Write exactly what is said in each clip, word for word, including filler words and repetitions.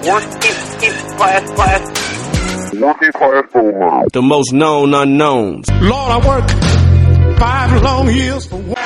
Working class, class. Working class bowhunter. The most known unknowns. Lord, I worked five long years for one.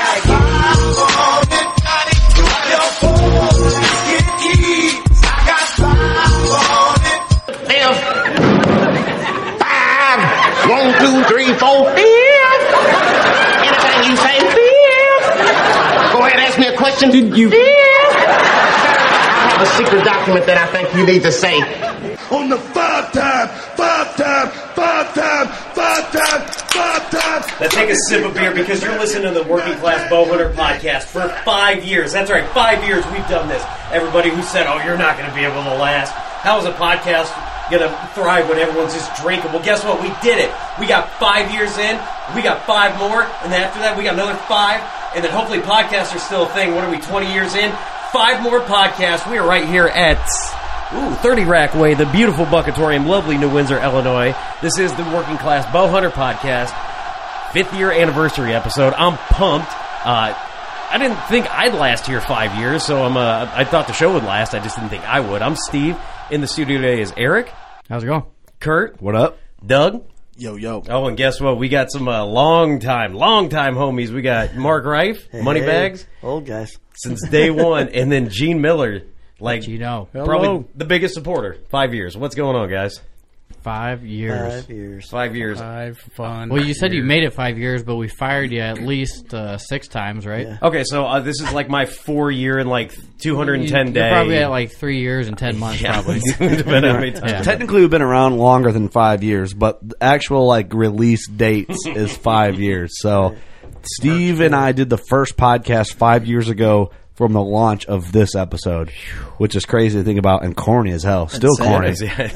Five, one, two, three, four, fifth. Anything you say, fifth. Go ahead, ask me a question. Did you? Fifth. I have a secret document that I think you need to say. On the five time, five time, five time, five time, five time. Now take a sip of beer because you're listening to the Working Class Bowhunter podcast for five years. That's right, five years we've done this. Everybody who said, oh, you're not going to be able to last. How is a podcast going to thrive when everyone's just drinking? Well, guess what? We did it. We got five years in. We got five more. And then after that, we got another five. And then hopefully podcasts are still a thing. What are we, twenty years in? Five more podcasts. We are right here at ooh, thirty Rack Way, the beautiful Buckatorium, lovely New Windsor, Illinois. This is the Working Class Bowhunter podcast, fifth year anniversary episode. I'm pumped. Uh, I didn't think I'd last here five years, so I'm. Uh, I thought the show would last. I just didn't think I would. I'm Steve. In the studio today is Eric. How's it going? Kurt. What up? Doug. Yo, yo. Oh, and guess what? We got some uh, long time, long time homies. We got Mark Reif, hey, Moneybags. Hey, old guys. Since day one. And then Gene Miller. Like, Gino. Probably Hello. the biggest supporter. Five years. What's going on, guys? Five years. Five years. Five years. Five fun. Well, you said years. You made it five years, but we fired you at least uh, six times, right? Yeah. Okay, so uh, this is like my four year and like two hundred ten you, day. You're probably at like three years and ten months, yeah. probably. Depending on how many times. Yeah. Technically, we've been around longer than five years, but the actual like release dates is five years. So, Steve and I did the first podcast five years ago from the launch of this episode, which is crazy to think about and corny as hell. Still corny.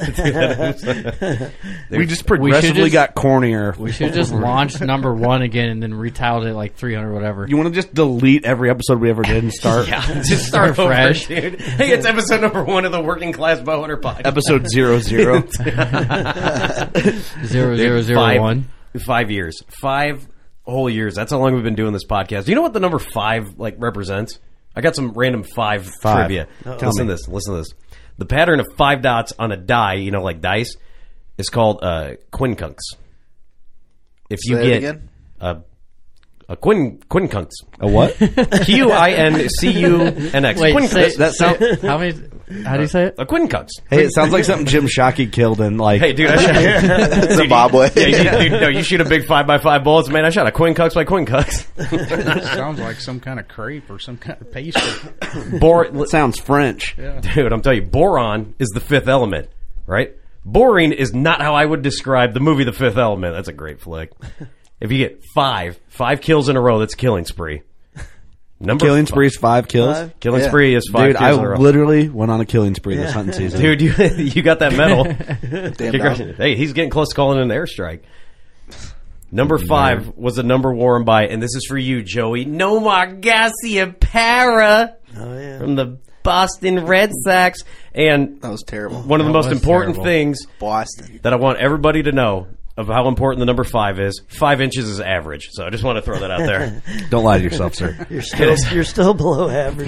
We just progressively just, got cornier. We should have just launched number one again and then retitled it like three hundred whatever. You want to just delete every episode we ever did and start? Yeah, just start, start fresh, over, dude. Hey, it's episode number one of the Working Class Bowhunter podcast. Episode zero zero. zero zero zero five, one. Five years. Five whole years. That's how long we've been doing this podcast. Do you know what the number five like represents? I got some random five, five. trivia. Uh-oh. Listen to this. Listen to this. The pattern of five dots on a die, you know, like dice, is called uh, quincunx. If you Say get it again? a a quin quincunx, a what? Q I N C U N X. Wait, quincunx. say, that sound, how many? How do you say it? A quincunx. Hey, it sounds like something Jim Shockey killed in like. Hey, dude, I shot Zimbabwe. Yeah, you, dude, no, you shoot a big five by five bullets, man. I shot a quincunx by quincunx. Sounds like some kind of crepe or some kind of pastry. Bor- It sounds French. Yeah. Dude, I'm telling you, boron is the fifth element, right? Boring is not how I would describe the movie The Fifth Element. That's a great flick. If you get five, five kills in a row, that's killing spree. Number Killing five. spree is five kills. Five? Killing Yeah. spree is five Dude, kills I in a row. literally went on a killing spree this hunting season. Dude, you you got that medal. Damn Congratulations. Hey, he's getting close to calling it an airstrike. Number five was a number worn by, and this is for you, Joey, Nomar Garciaparra Oh, yeah. from the Boston Red Sox. And That was terrible. one of the That most was important terrible. things Boston. that I want everybody to know of how important the number five is. Five inches is average. So I just want to throw that out there. Don't lie to yourself, sir. You're still you're still below average.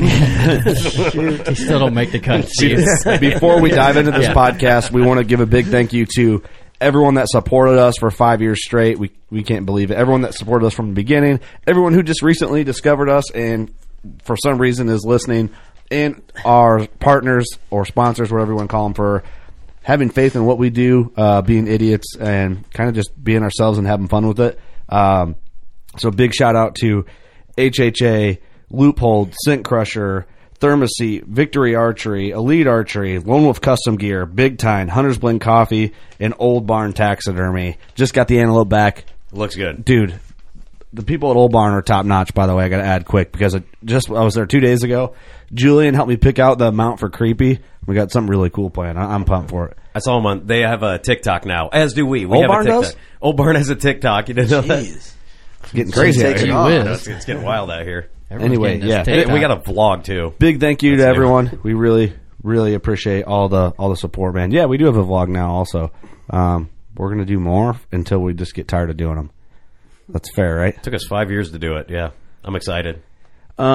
Shoot. You still don't make the cut, Steve. Before we dive into this Yeah. podcast, we want to give a big thank you to everyone that supported us for five years straight. We we can't believe it. Everyone that supported us from the beginning. Everyone who just recently discovered us and for some reason is listening. And our partners or sponsors, whatever you want to call them, for having faith in what we do, uh, being idiots, and kind of just being ourselves and having fun with it. Um, so big shout out to H H A, Loophole, Scent Crusher, Thermoseat, Victory Archery, Elite Archery, Lone Wolf Custom Gear, Big Time, Hunter's Blend Coffee, and Old Barn Taxidermy. Just got the antelope back. Looks good. Dude, the people at Old Barn are top notch, by the way. I got to add quick because I just I was there two days ago. Julian helped me pick out the mount for Creepy. We got something really cool planned. I- I'm pumped for it. I saw them on. They have a TikTok now, as do we. we Old have Barn a TikTok. does? Old Barn has a TikTok. You didn't know that? Jeez. It's getting crazy out Gee here. whiz. It's, it's getting wild out here. Everyone's Anyway, getting this yeah. Hey, TikTok. we got a vlog too. Big thank you to That's everyone. We really, really appreciate all the all the support, man. Yeah, we do have a vlog now also. Um, we're going to do more until we just get tired of doing them. That's fair, right? It took us five years to do it. Yeah, I'm excited. Um,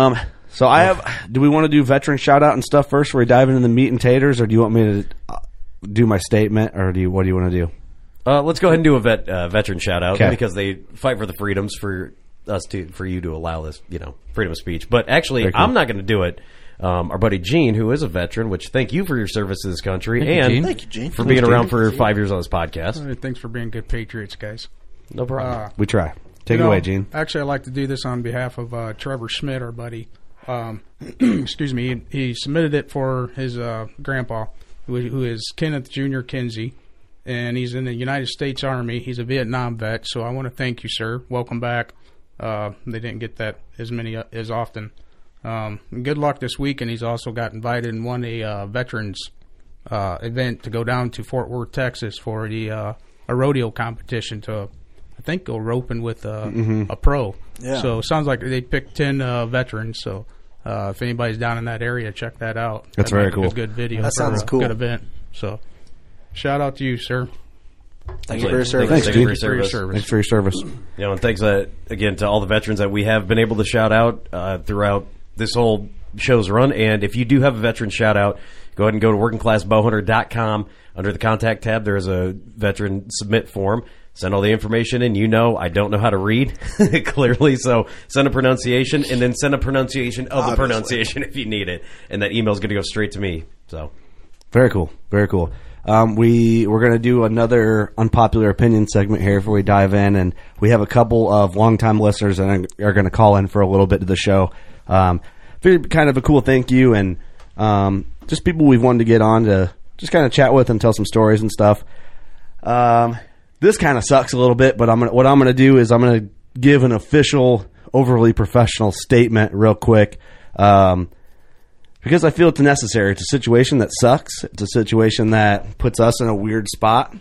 So I have. Do we want to do veteran shout out and stuff first, where we dive into the meat and taters, or do you want me to uh, do my statement, or do you? What do you want to do? Uh, let's go ahead and do a vet, uh, veteran shout out Okay. because they fight for the freedoms for us to for you to allow this, you know, freedom of speech. But actually, Very cool. I'm not going to do it. Um, our buddy Gene, who is a veteran, which thank you for your service to this country Thank you, and Gene. Thank you, Gene. for Thanks, being Gene. around for five years on this podcast. All right, thanks for being good patriots, guys. No problem. Uh, We try. Take You it know, away, Gene. Actually, I'd like to do this on behalf of uh, Trevor Schmidt, our buddy. Um, excuse me. He, he submitted it for his uh, grandpa, who, who is Kenneth Junior Kinsey, and he's in the United States Army. He's a Vietnam vet, so I want to thank you, sir. Welcome back. Uh, they didn't get that as many uh, as often. Um, good luck this week, and he's also got invited and won a uh, veterans uh, event to go down to Fort Worth, Texas, for the uh, a rodeo competition to, I think, go roping with uh, Mm-hmm. a pro. Yeah. So it sounds like they picked ten uh, veterans. So uh, if anybody's down in that area, check that out. That's That very might be cool. A good video. That for sounds a cool. Good event. So shout out to you, sir. Thank you for your service. Thanks, Thank you for your Gene. For your service. service. Thanks for your service. You know, and thanks uh, again to all the veterans that we have been able to shout out uh, throughout this whole show's run. And if you do have a veteran shout out, go ahead and go to working class bow hunter dot com. Under the contact tab, there is a veteran submit form. Send all the information in. You know, I don't know how to read clearly, so send a pronunciation and then send a pronunciation of the Obviously. pronunciation if you need it. And that email is going to go straight to me. So, Very cool. Very cool. Um, we we're going to do another unpopular opinion segment here before we dive in, and we have a couple of longtime listeners that are going to call in for a little bit of the show. Um, figured kind of a cool thank you, and um, just people we've wanted to get on to just kind of chat with and tell some stories and stuff. Um, this kind of sucks a little bit, but I'm gonna, what I'm going to do is I'm going to give an official, overly professional statement real quick. Um, Because I feel it's necessary. It's a situation that sucks. It's a situation that puts us in a weird spot.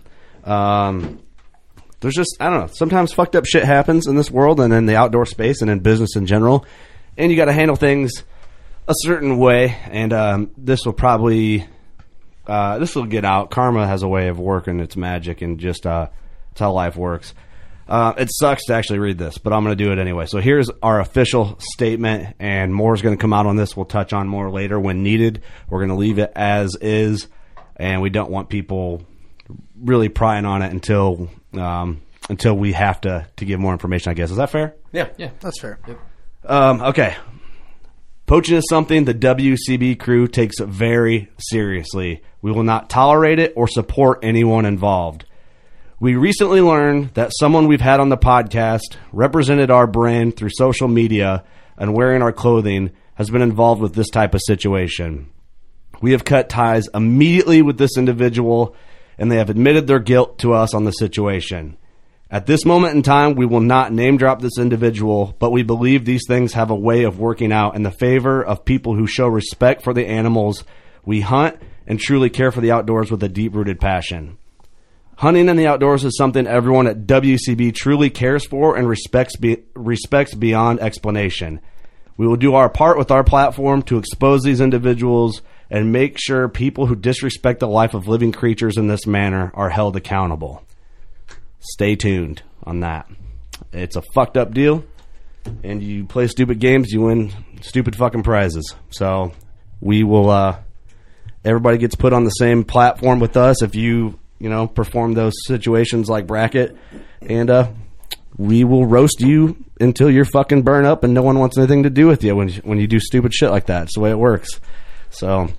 Um, there's just, I don't know, sometimes fucked up shit happens in this world and in the outdoor space and in business in general. And you got to handle things a certain way. And um, this will probably, uh, this will get out. Karma has a way of working its magic, and just uh, it's how life works. Uh, it sucks to actually read this, but I'm going to do it anyway. So here's our official statement, and more is going to come out on this. We'll touch on more later when needed. We're going to leave it as is, and we don't want people really prying on it until um, until we have to, to give more information, I guess. Is that fair? yeah. Yeah. That's fair. Um, okay. Poaching is something the W C B crew takes very seriously. We will not tolerate it or support anyone involved. We recently learned that someone we've had on the podcast represented our brand through social media and wearing our clothing has been involved with this type of situation. We have cut ties immediately with this individual, and they have admitted their guilt to us on the situation. At this moment in time, we will not name drop this individual, but we believe these things have a way of working out in the favor of people who show respect for the animals we hunt and truly care for the outdoors with a deep-rooted passion. Hunting in the outdoors is something everyone at W C B truly cares for and respects be, respects beyond explanation. We will do our part with our platform to expose these individuals and make sure people who disrespect the life of living creatures in this manner are held accountable. Stay tuned on that. It's a fucked up deal, and you play stupid games, you win stupid fucking prizes. So we will, uh, everybody gets put on the same platform with us if you... you know, perform those situations like bracket, and uh, we will roast you until you're fucking burn up and no one wants anything to do with you when you, when you do stupid shit like that. It's the way it works. So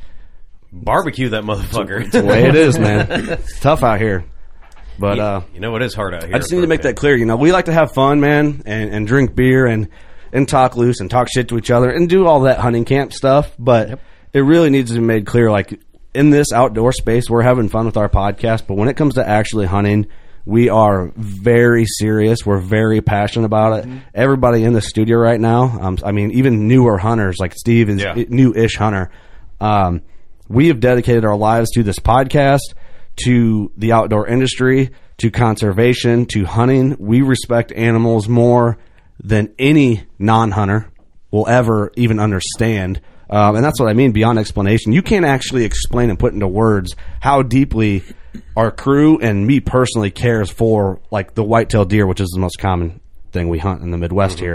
Barbecue that motherfucker. it's the way it is, man. It's tough out here. But you, uh, you know, it is hard out here. I just need to make that clear. You know, we like to have fun, man, and, and drink beer and, and talk loose and talk shit to each other and do all that hunting camp stuff. But yep. It really needs to be made clear, like, in this outdoor space, we're having fun with our podcast, but when it comes to actually hunting, we are very serious. We're very passionate about it. Mm-hmm. Everybody in the studio right now, um, I mean, even newer hunters, like Steve is yeah. a new-ish hunter. Um, we have dedicated our lives to this podcast, to the outdoor industry, to conservation, to hunting. We respect animals more than any non-hunter will ever even understand. Um, and that's what I mean, beyond explanation. You can't actually explain and put into words how deeply our crew and me personally cares for, like, the whitetail deer, which is the most common thing we hunt in the Midwest mm-hmm. here.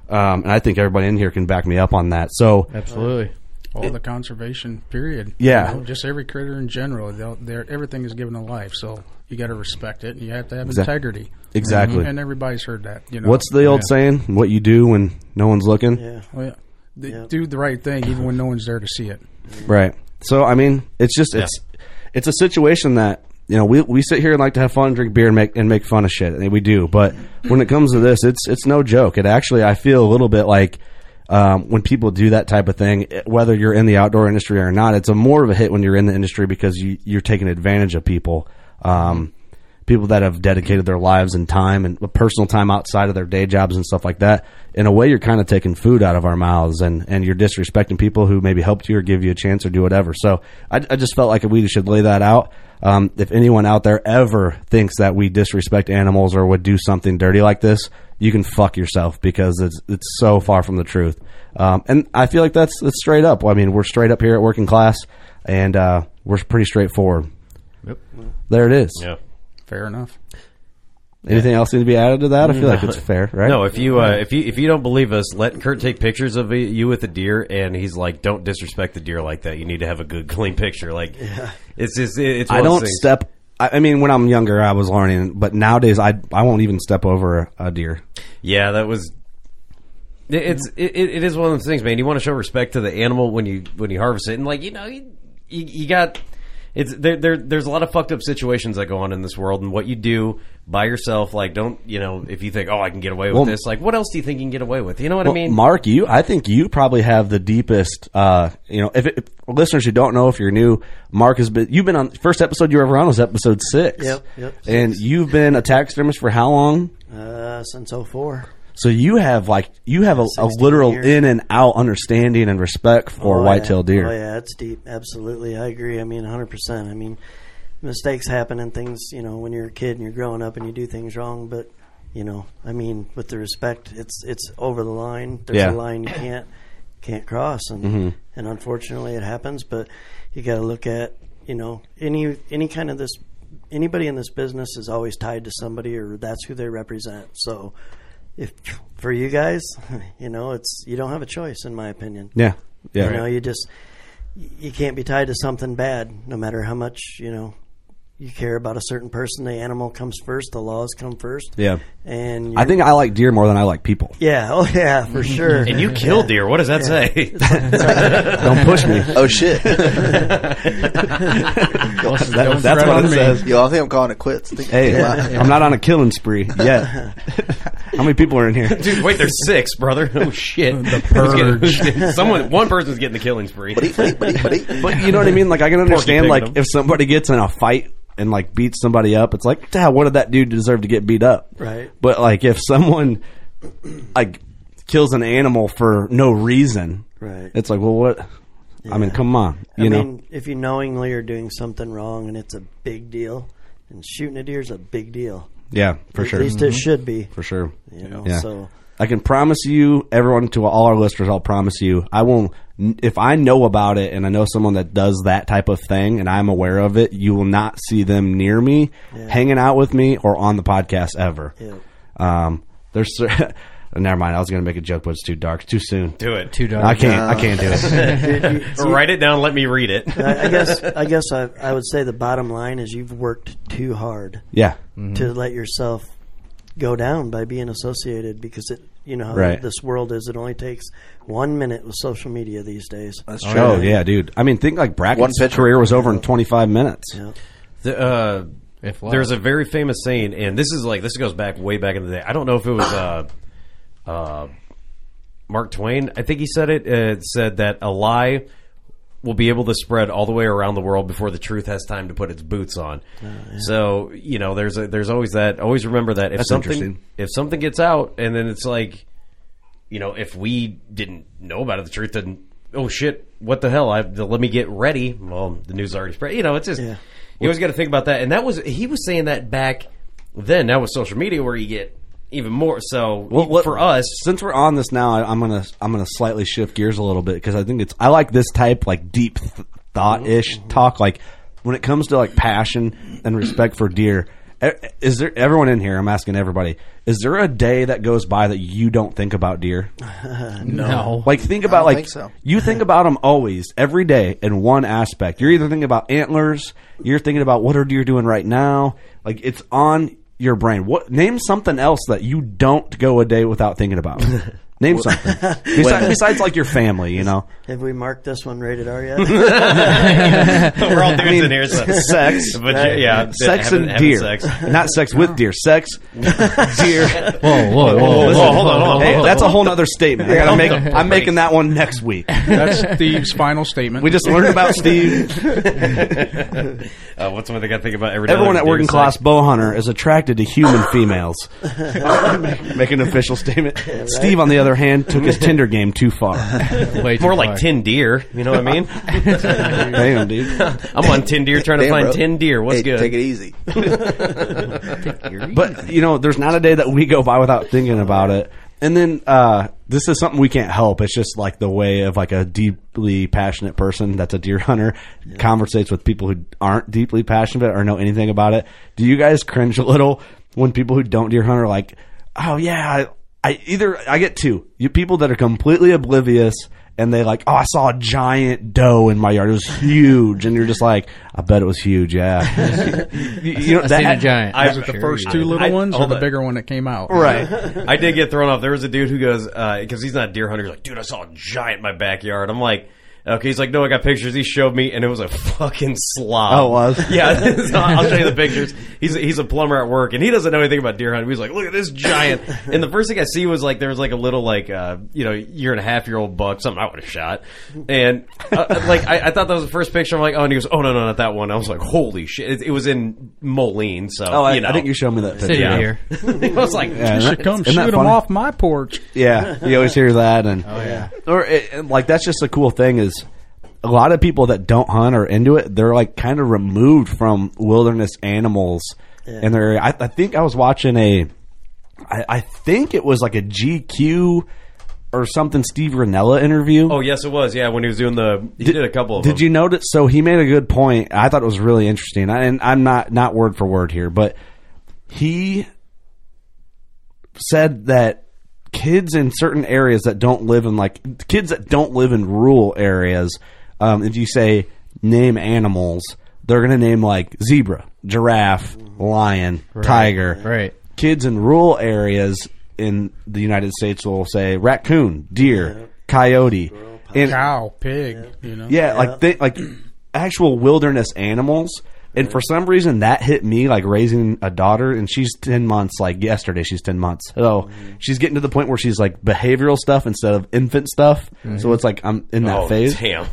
Um, and I think everybody in here can back me up on that. So Absolutely. All the conservation, period. Yeah. You know, just every critter in general. They'll, they're, everything is given a life, so you got to respect it. And you have to have Exact- integrity. Exactly. And, and everybody's heard that. You know. What's the old Yeah. saying? What you do when no one's looking? Yeah. Well, yeah. They Yeah. Do the right thing even when no one's there to see it. Right. So, I mean, it's just, it's, it's a situation that, you know, we we sit here and like to have fun, drink beer, and make and make fun of shit, and we do. But when it comes to this, it's it's no joke. It actually, I feel a little bit like um, when people do that type of thing, whether you're in the outdoor industry or not, it's a more of a hit when you're in the industry because you you're taking advantage of people, um, people that have dedicated their lives and time and personal time outside of their day jobs and stuff like that. In a way, you're kind of taking food out of our mouths, and, and you're disrespecting people who maybe helped you or give you a chance or do whatever. So I, I just felt like we should lay that out. Um, if anyone out there ever thinks that we disrespect animals or would do something dirty like this, you can fuck yourself because it's it's so far from the truth. Um, and I feel like that's, that's straight up. I mean, we're straight up here at Working Class, and uh, we're pretty straightforward. Yep. There it is. Yeah. Fair enough. Anything else need to be added to that? I feel like it's fair, right? No, if you uh, if you if you don't believe us, let Kurt take pictures of you with a deer, and he's like, "Don't disrespect the deer like that. You need to have a good, clean picture." Like, Yeah. it's just it's. I one of those don't things. step. I I mean, when I'm younger, I was learning, but nowadays, I I won't even step over a, a deer. Yeah, that was. it- It's it, it is one of those things, man. You want to show respect to the animal when you when you harvest it, and like you know, you, you, you got it's there, there. There's a lot of fucked up situations that go on in this world, and what you do by yourself, like don't you know, if you think, oh, I can get away with Well- this, like what else do you think you can get away with? You know what Well, I mean? Mark, you, I think you probably have the deepest. Uh, you know, if, it, if listeners who don't know, if you're new, Mark has been. You've been on first episode you were ever on was episode six. Yep, yep, And six. you've you've been a taxidermist for how long? Uh, since oh four. So you have like you have a, a sixteen literal years. in and out understanding and respect for Oh, whitetail yeah. deer. Oh yeah, it's deep. Absolutely, I agree. I mean, one hundred percent. I mean, mistakes happen and things. You know, when you're a kid and you're growing up and you do things wrong. But you know, I mean, with the respect, it's it's over the line. There's Yeah. a line you can't can't cross, and Mhm. and unfortunately, it happens. But you got to look at you know any any kind of this. Anybody in this business is always tied to somebody, or that's who they represent. So. If for you guys, you know, it's you don't have a choice, in my opinion. Yeah, yeah. You know, you just you can't be tied to something bad, no matter how much you know you care about a certain person. The animal comes first. The laws come first. Yeah. And I you're- think I like deer more than I like people. yeah, oh yeah, for sure. And you kill deer. What does that say? Don't push me. Oh shit! That- that's what it says. Yo, I think I'm calling it quits. I think Hey, yeah. I'm not on a killing spree yet. How many people are in here? Dude, wait, there's six, brother. Oh shit! The Who's getting- who's purge. getting- Someone, one person's getting the killing spree. Buddy, buddy, buddy, buddy. But you know what I mean? Like I can understand, picking like them. if somebody gets in a fight and like beats somebody up, it's like, "Dad, what did that dude deserve to get beat up?" Right. But like if someone like kills an animal for no reason, Right. it's like, well, what? I mean, Yeah. come on, you I know? mean, if you knowingly are doing something wrong and it's a big deal, and shooting a deer is a big deal. Yeah, for At sure, least it should be. for sure. You know, Yeah. so I can promise you, everyone, to all our listeners, I'll promise you, I won't. If I know about it and I know someone that does that type of thing and I'm aware of it, you will not see them near me, Yeah. hanging out with me, or on the podcast ever. Yeah. Um, there's. Never mind. I was going to make a joke, but it's too dark. Too soon. Do it. Too dark. I can't. I can't do it. Dude, you- Write it down. Let me read it. I, I guess I guess I, I would say the bottom line is you've worked too hard Yeah. to let yourself go down by being associated, because it you know how Right. this world is. It only takes one minute with social media these days. That's true. Oh yeah, dude. I mean, think like One Brackett's picture. career was over in twenty-five minutes. Yeah. The, uh, If less. there's a very famous saying, and this is like this goes back way back in the day. I don't know if it was uh, uh, Mark Twain. I think he said it. Uh, it said that a lie will be able to spread all the way around the world before the truth has time to put its boots on. So you know, there's a, there's always that. Always remember that if That's something interesting. if something gets out, and then it's like, you know, if we didn't know about it, the truth didn't. Oh shit! What the hell? I let me get ready. Well, the news already spread. You know, it's just Yeah. you always got to think about that. And that was he was saying that back then. Now with social media, where you get even more. So Well, what- for us, since we're on this now, I, I'm gonna I'm gonna slightly shift gears a little bit because I think it's I like this type like deep th- thought ish talk. Like when it comes to like passion and respect for deer, E- Is there everyone in here? I'm asking everybody. Is there a day that goes by that you don't think about deer? No. Like think I about don't like think so. you think about them always, every day in one aspect. You're either thinking about antlers, you're thinking about what are deer doing right now. Like it's on your brain. What name something else that you don't go a day without thinking about? Name something besides, besides like your family, you know. Have we marked this one rated R yet? We're all dudes in here. So. Sex, But yeah, yeah, sex having- and having deer, sex. not sex with deer. Sex, deer. Whoa, whoa, whoa, whoa, Listen, hold on, hold on, Hey, hold on. that's a whole nother statement. I gotta make. I'm making that one next week. That's Steve's final statement. We just learned about Steve. Uh, what's one thing I think about every day? Everyone at Deer Working sex? Class Bow Hunter is attracted to human females. Make an official statement. Steve, on the other hand, took his Tinder game too far. Way too More like far. tin deer. You know what I mean? Damn, dude. I'm on tin deer trying to Damn, find bro. tin deer. What's Hey, good? Take it easy. But you know, there's not a day that we go by without thinking about it. And then uh, this is something we can't help. It's just like the way of like a deeply passionate person that's a deer hunter conversates with people who aren't deeply passionate or know anything about it. Do you guys cringe a little when people who don't deer hunt are like, "Oh yeah, I, I either I get two you people that are completely oblivious." And they like, oh, I saw a giant doe in my yard. It was huge, and you're just like, I bet it was huge. Yeah, you, you know I seen that a giant. I- Was it the first two little I- ones or hold the on. bigger one that came out? right? I did get thrown off. There was a dude who goes, because he's not a deer hunter, he's like, dude, I saw a giant in my backyard. I'm like, okay. He's like, no, I got pictures. He showed me, and it was a fucking slob. Oh, it was? Yeah, so I'll show you the pictures. He's a, he's a plumber at work, and he doesn't know anything about deer hunting. He's like, look at this giant. And the first thing I see was like, there was like a little like, uh, you know, year and a half year old buck, something I would have shot. And uh, like, I, I thought that was the first picture. I'm like, oh, and he goes, oh, no, no, not that one. I was like, holy shit. It, it was in Moline, so, Oh, I, you know. I think you showed me that picture. City Yeah. deer. I was like, Yeah, You isn't should come that- isn't shoot that them funny? off my porch. Yeah, you always hear that, and oh yeah. or it, and, like that's just a cool thing is a lot of people that don't hunt or into it, they're like kind of removed from wilderness animals in their area. I, I think I was watching a, I, I think it was like a G Q or something Steve Ranella interview. oh, yes, it was. Yeah, when he was doing the, he did, a couple of them. Did you notice? So he made a good point. I thought it was really interesting, and I'm not not word for word here, but he said that kids in certain areas that don't live in like kids that don't live in rural areas, um, if you say name animals, they're going to name like zebra, giraffe, lion, tiger. Right. Kids in rural areas in the United States will say raccoon, deer, coyote, and Cow, pig, you know. yeah, like they, like actual wilderness animals. And for some reason, that hit me like raising a daughter, and she's ten months. Like yesterday, she's ten months. So she's getting to the point where she's like behavioral stuff instead of infant stuff. So it's like I'm in that Oh, phase. damn.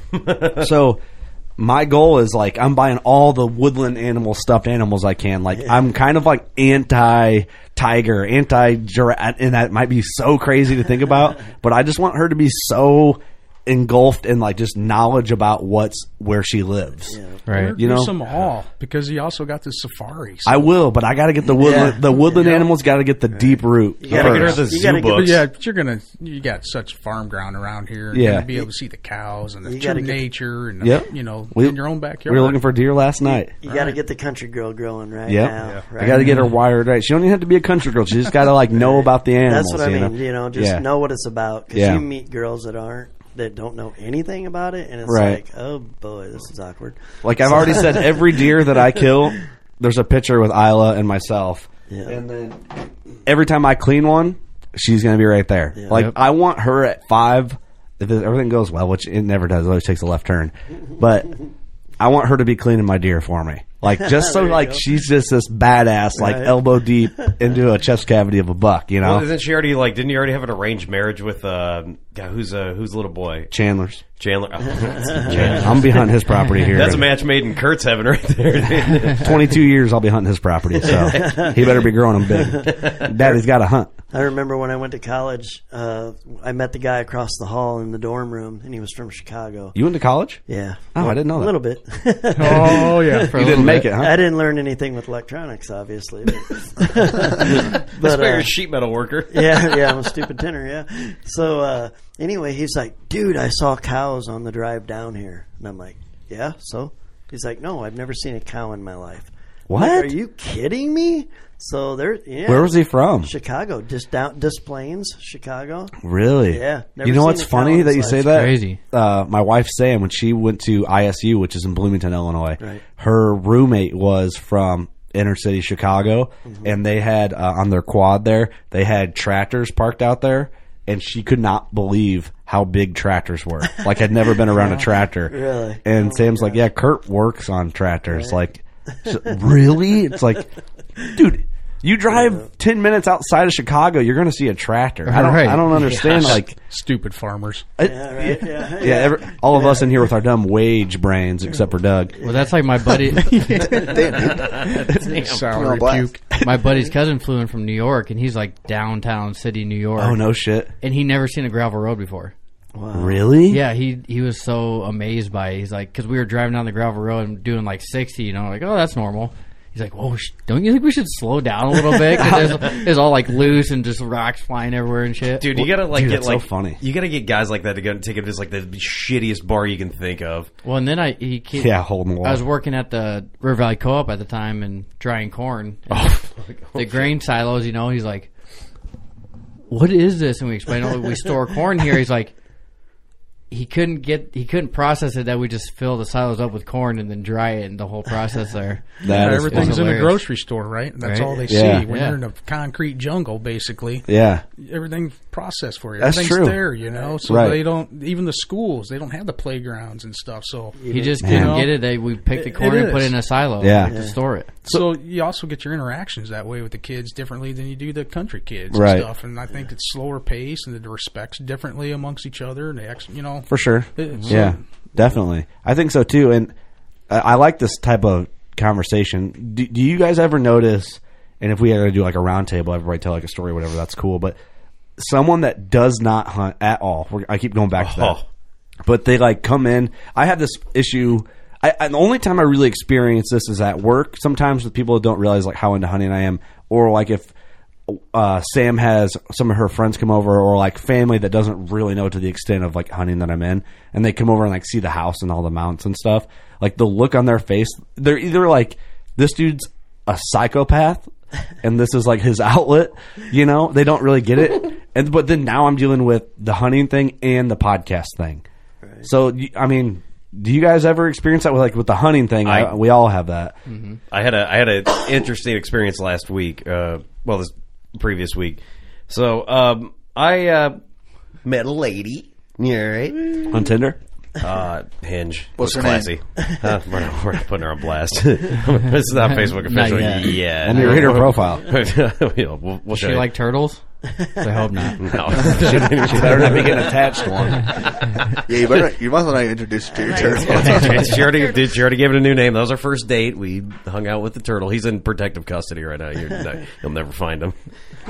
So my goal is like I'm buying all the woodland animal stuffed animals I can. Like I'm kind of like anti tiger, anti giraffe, and that might be so crazy to think about. But I just want her to be so engulfed in like just knowledge about what's where she lives. Right. You know, some awe because he also got the safari. So. I will, but I got to get the woodland. Yeah. The woodland Yeah. animals got to get the deep root. You gotta get her first. the You zoo gotta get- But books. yeah, but you're gonna you got such farm ground around here. Yeah. You're gonna be able to see the cows and the You true gotta get- nature and Yep. you know We- in your own backyard. We were looking for deer last night. You got to get the country girl growing right Yep. now. I got to get her wired right. She don't even have to be a country girl. She just got to like know about the animals. That's what I you mean. know? You know, just Yeah. know what it's about. Because Yeah. you meet girls that aren't, that don't know anything about it, and it's Right. like, oh boy, this is awkward. Like I've already said, every deer that I kill, there's a picture with Isla and myself. Yeah. And then every time I clean one, she's going to be right there. Yeah. Like Yep. I want her at five, if everything goes well, which it never does. It always takes a left turn. But I want her to be cleaning my deer for me. Like just so There you like go. she's just this badass, like Right. elbow deep into a chest cavity of a buck, you know? Well, isn't she already like? Didn't you already have an arranged marriage with uh, guy who's uh, who's the little boy Chandler's. Chandler? Oh, that's, Yeah, I'm behind his property here. that's a match made in Kurt's heaven right there. twenty-two years I'll be hunting his property, so he better be growing them big. Daddy's got to hunt. I remember when I went to college, uh, I met the guy across the hall in the dorm room, and he was from Chicago. You went to college? Yeah. Oh, I didn't know A that. little bit. Oh yeah, For a You little didn't make bit. it, huh? I didn't learn anything with electronics, obviously. But, That's but why you're uh, a sheet metal worker. yeah, yeah, I'm a stupid tinner, yeah. So uh, anyway, he's like, dude, I saw cows on the drive down here. And I'm like, yeah, so? He's like, no, I've never seen a cow in my life. What? Like, are you kidding me? So there. Yeah. Where was he from? Chicago. Just down Des Plaines, Chicago. Really? Yeah. Never You know seen what's a cow funny in that his you life. say that? Crazy. Uh, my wife Sam, when she went to I S U, which is in Bloomington, Illinois, Right. her roommate was from inner city Chicago, Mm-hmm. and they had uh, on their quad there, they had tractors parked out there, and she could not believe how big tractors were. Like, I'd never been around a tractor. Really? And Oh, Sam's my like, yeah, Kurt works on tractors. Like, so- really? It's like, dude, you drive ten minutes outside of Chicago, you're going to see a tractor. I don't, Right. I don't understand. Like, Stupid farmers. I- Yeah, right. Yeah. yeah, every, all of us in here with our dumb wage brains, except for Doug. Well, that's like my buddy. Damn, dude. Sour blast. puke. My buddy's cousin flew in from New York, and he's like downtown city, New York. Oh, no shit. And he never seen a gravel road before. Really? Yeah, he he was so amazed by it. He's like, because we were driving down the gravel road and doing like sixty, you know, like, oh, that's normal. He's like, whoa, sh- don't you think we should slow down a little bit? 'Cause it's, it's all like loose and just rocks flying everywhere and shit. Dude, you gotta like Dude, get that's so like funny. You gotta get guys like that to go and take it to like the shittiest bar you can think of. Well, and then I he came, Yeah, holding the wall. I was working at the River Valley Co-op at the time and drying corn. And Oh. the grain silos, you know, he's like, what is this? And we explained, oh, we store corn here. He's like, he couldn't get, he couldn't process it that we just fill the silos up with corn and then dry it and the whole process there. That is Everything's funny. in a grocery store, right? That's Right. all they Yeah. see when Yeah. you're in a concrete jungle, basically. Yeah. Everything's processed for you. That's Everything's true. there, you know. So Right. they don't even the schools. They don't have the playgrounds and stuff. So He just you couldn't know, get it. They we picked the It- corn it and put it is. in a silo Yeah. to store it. So you also get your interactions that way with the kids differently than you do the country kids Right. and stuff. And I think it's slower pace and the respect's differently amongst each other. And they actually, you know, For sure. It's- Yeah, definitely. I think so too. And I, I like this type of conversation. Do, do you guys ever notice, and if we had to do like a round table, everybody tell like a story or whatever, that's cool. But someone that does not hunt at all, we're, I keep going back to that. Oh. But they like come in. I have this issue. I, I, the only time I really experience this is at work. Sometimes with people that don't realize like how into hunting I am, or like if uh, Sam has some of her friends come over, or like family that doesn't really know to the extent of like hunting that I'm in, and they come over and like see the house and all the mounts and stuff. Like the look on their face, they're either like, this dude's a psychopath, and this is like his outlet. You know, they don't really get it. And but then now I'm dealing with the hunting thing and the podcast thing. So you- I mean, do you guys ever experience that with like with the hunting thing? I, I- we all have that. I had a I had an interesting experience last week. Uh, well, this previous week. So um, I uh, met a lady. Yeah, right. On Tinder? Uh, Hinge. What's was her classy. Uh, we're, not, we're not putting her on blast. It's not Facebook Not official yet. yet. Let me read her profile. we'll, we'll Does show she you. like turtles? I hope not. No. She better not be getting attached to one. Yeah, you better. You might want to introduce her to your turtle. she already did. She already gave it a new name. That was our first date. We hung out with the turtle. He's in protective custody right now. You're not, you'll never find him.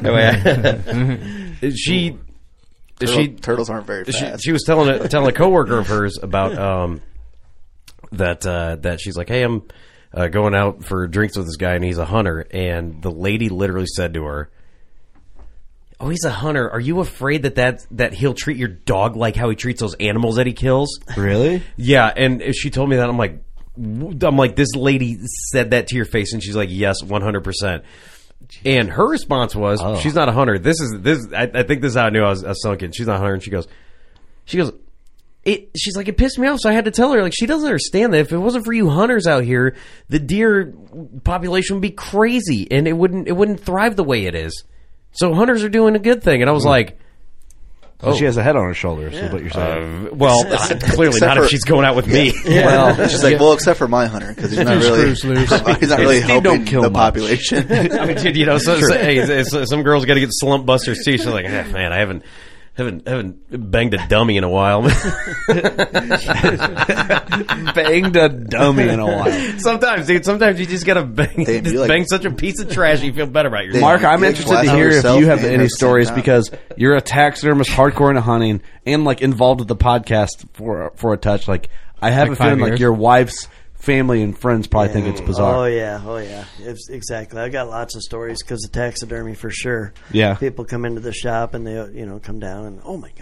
Anyway, she Turtle- she turtles aren't very she, fast. she was telling a, telling a coworker of hers about um that uh, that she's like, hey, I'm uh, going out for drinks with this guy, and he's a hunter. And the lady literally said to her, "Oh, he's a hunter. Are you afraid that that that he'll treat your dog like how he treats those animals that he kills?" Really? Yeah, and she told me that. I'm like, I'm like, this lady said that to your face, and she's like, yes, one hundred percent. And her response was, Oh. she's not a hunter. This is this. I, I think this is how I knew I was, I was sunken. She's not a hunter, and she goes, she goes, it. She's like, it pissed me off, so I had to tell her. Like, she doesn't understand that if it wasn't for you hunters out here, the deer population would be crazy, and it wouldn't it wouldn't thrive the way it is. So hunters are doing a good thing, and I was like. Oh. She has a head on her shoulders, is what you're saying. Uh, well, clearly Except not for- if she's going out with me. Well, she's like, well, except for my hunter, because he's not really, Screws loose. he's not really Steve helping don't kill the much. population. I mean, dude, you know, so, so, hey, it's- it's- some girls got to get slump busters too. She's like, eh, man, I haven't, haven't, haven't banged a dummy in a while. Banged a dummy in a while. Sometimes, dude, sometimes you just gotta bang, Damn, just you like- bang such a piece of trash you feel better about yourself. Mark, I'm You interested to glass hear if yourself you have and any at the same stories time. because you're a taxidermist, hardcore into hunting, and like involved with the podcast for for a touch. Like, I have Like a feeling five like years? your wife's family and friends probably think it's Oh bizarre. yeah, oh yeah, it's, exactly. I got lots of stories because of taxidermy for sure. Yeah. people come into the shop and they, you know, come down and oh my god,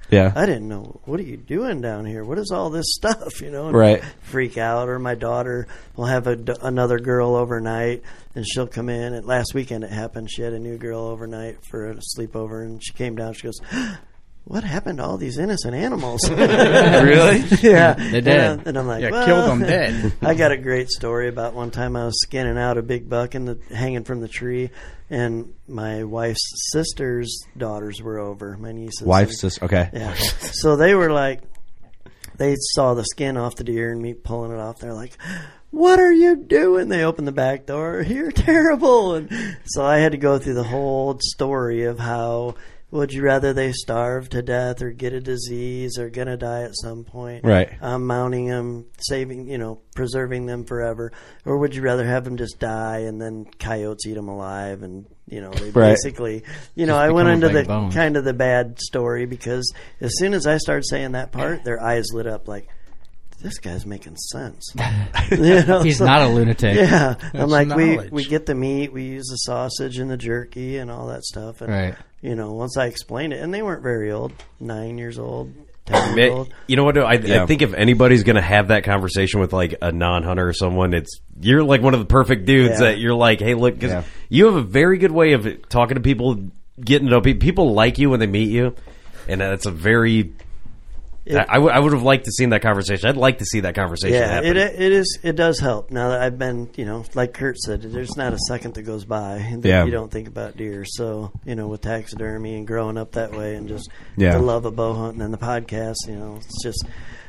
Yeah. I didn't know, what are you doing down here? What is all this stuff, you know? And Right. freak out. Or my daughter will have a, another girl overnight, and she'll come in. And last weekend it happened. She had a new girl overnight for a sleepover, and she came down. She goes, what happened to all these innocent animals? Really? Yeah. They're dead. And, and I'm like, Yeah, well, killed them dead. I got a great story about one time I was skinning out a big buck in the hanging from the tree, and my wife's sister's daughters were over. My nieces. Wife's sister. Okay. Yeah. So they were like, they saw the skin off the deer and me pulling it off. They're like, what are you doing? They opened the back door. You're terrible. And so I had to go through the whole story of how, would you rather they starve to death or get a disease or gonna die at some point? Right. I'm mounting them, saving, you know, preserving them forever. Or would you rather have them just die and then coyotes eat them alive? And, you know, they Right. basically, you know, Just I went become a into bag the of bones. kind of the bad story because as soon as I started saying that part, their eyes lit up like, this guy's making sense. You know, He's so- not a lunatic. Yeah. I'm like, we, knowledge. we get the meat, we use the sausage and the jerky and all that stuff. And, Right. you know, once I explained it, and they weren't very old, nine years old, ten years Man, old. you know what? I, Yeah. I think if anybody's going to have that conversation with like a non-hunter or someone, it's you're like one of the perfect dudes Yeah. that you're like, hey, look, 'cause Yeah. you have a very good way of talking to people, getting to know people. People like you when they meet you, and that's a very. It- I, I, w- I would have liked to seen that conversation. I'd like to see that conversation Yeah, happen. it it is it does help. Now that I've been, you know, like Kurt said, there's not a second that goes by that Yeah. you don't think about deer. So, you know, with taxidermy and growing up that way, and just Yeah. the love of bow hunting and the podcast, you know, it's just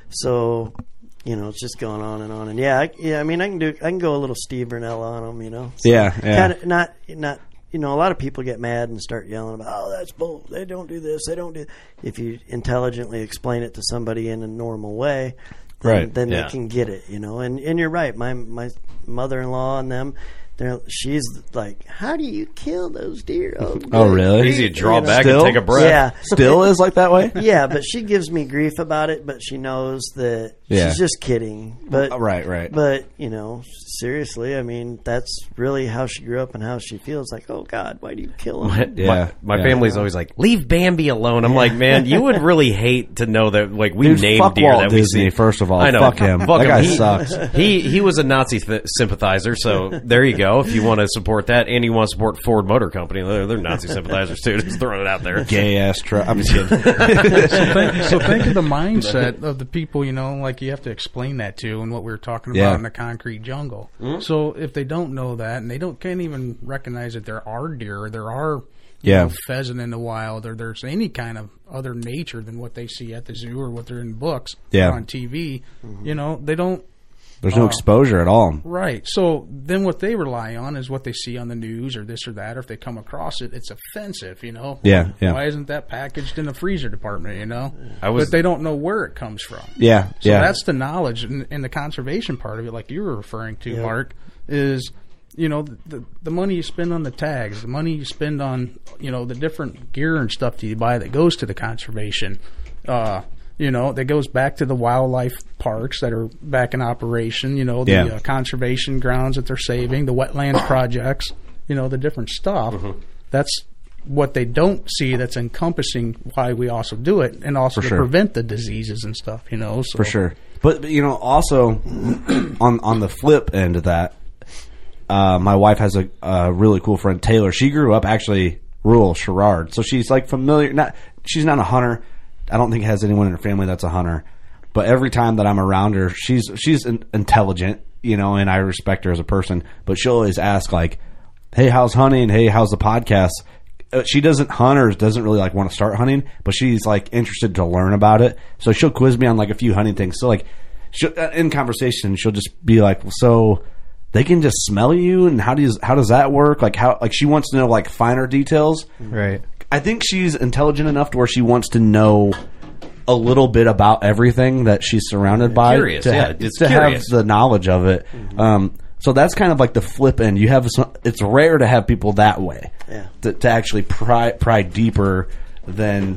so, you know, it's just going on and on. And yeah, I, yeah, I mean, I can do, I can go a little Steve Burnell on them, you know. So Yeah, yeah. Kinda, not not. You know, a lot of people get mad and start yelling about, oh, that's bull. They don't do this. They don't do. If you intelligently explain it to somebody in a normal way, then, Right. then Yeah. they can get it, you know. And and you're right. My my mother-in-law and them, they're she's like, how do you kill those deer? Oh, Oh, really? Easy to draw You know. back Still? and take a breath. Yeah. Still is like that way? Yeah, but she gives me grief about it. But she knows that Yeah. she's just kidding. But Right, right. But you know, seriously, I mean, that's really how she grew up and how she feels. Like, oh God, why do you kill him? Yeah. My, my Yeah. family's always like, leave Bambi alone. I'm like, man, you would really hate to know that, like, we Dude, named fuck deer Walt that we Disney, see. first of all. I know. Fuck him. Fuck That guy He- sucks. He he was a Nazi th- sympathizer, so there you go. If you want to support that, and you want to support Ford Motor Company, they're, they're Nazi sympathizers too. Just throwing it out there. Gay ass truck. I'm just kidding. so, think, so think of the mindset of the people, you know, like you have to explain that to, and what we were talking about Yeah. in the concrete jungle. So if they don't know that, and they don't can't even recognize that there are deer, or there are you Yeah. know, pheasant in the wild, or there's any kind of other nature than what they see at the zoo or what they're in books Yeah. or on T V, you know, they don't. There's no Uh, exposure at all. Right. So then what they rely on is what they see on the news or this or that, or if they come across it, it's offensive, you know? Yeah, yeah. Why isn't that packaged in the freezer department, you know? I was- but they don't know where it comes from. Yeah, So yeah. that's the knowledge and, and the conservation part of it, like you were referring to, Yeah. Mark, is, you know, the, the money you spend on the tags, the money you spend on, you know, the different gear and stuff that you buy that goes to the conservation, uh, you know, that goes back to the wildlife parks that are back in operation, you know, the Yeah. uh, conservation grounds that they're saving, the wetlands projects, you know, the different stuff. That's what they don't see that's encompassing why we also do it, and also For to sure. prevent the diseases and stuff, you know. So. For sure. But, but, you know, also on on the flip end of that, uh, my wife has a, a really cool friend, Taylor. She grew up actually rural Sherrard, so she's like familiar. Not she's not a hunter. I don't think has anyone in her family that's a hunter. But every time that I'm around her, she's she's in, intelligent, you know, and I respect her as a person. But she'll always ask like, "Hey, how's hunting? Hey, how's the podcast?" Uh, she doesn't hunt or doesn't really like want to start hunting, but she's like interested to learn about it. So she'll quiz me on like a few hunting things. So like she'll, uh, in conversation, she'll just be like, "So they can just smell you, and how does how does that work? Like how like she wants to know like finer details." Right. I think she's intelligent enough to where she wants to know a little bit about everything that she's surrounded by. Curious, to yeah, ha- it's to curious. have the knowledge of it. Um, so that's kind of like the flip end. You have some, it's rare to have people that way Yeah. to, to actually pry pry deeper than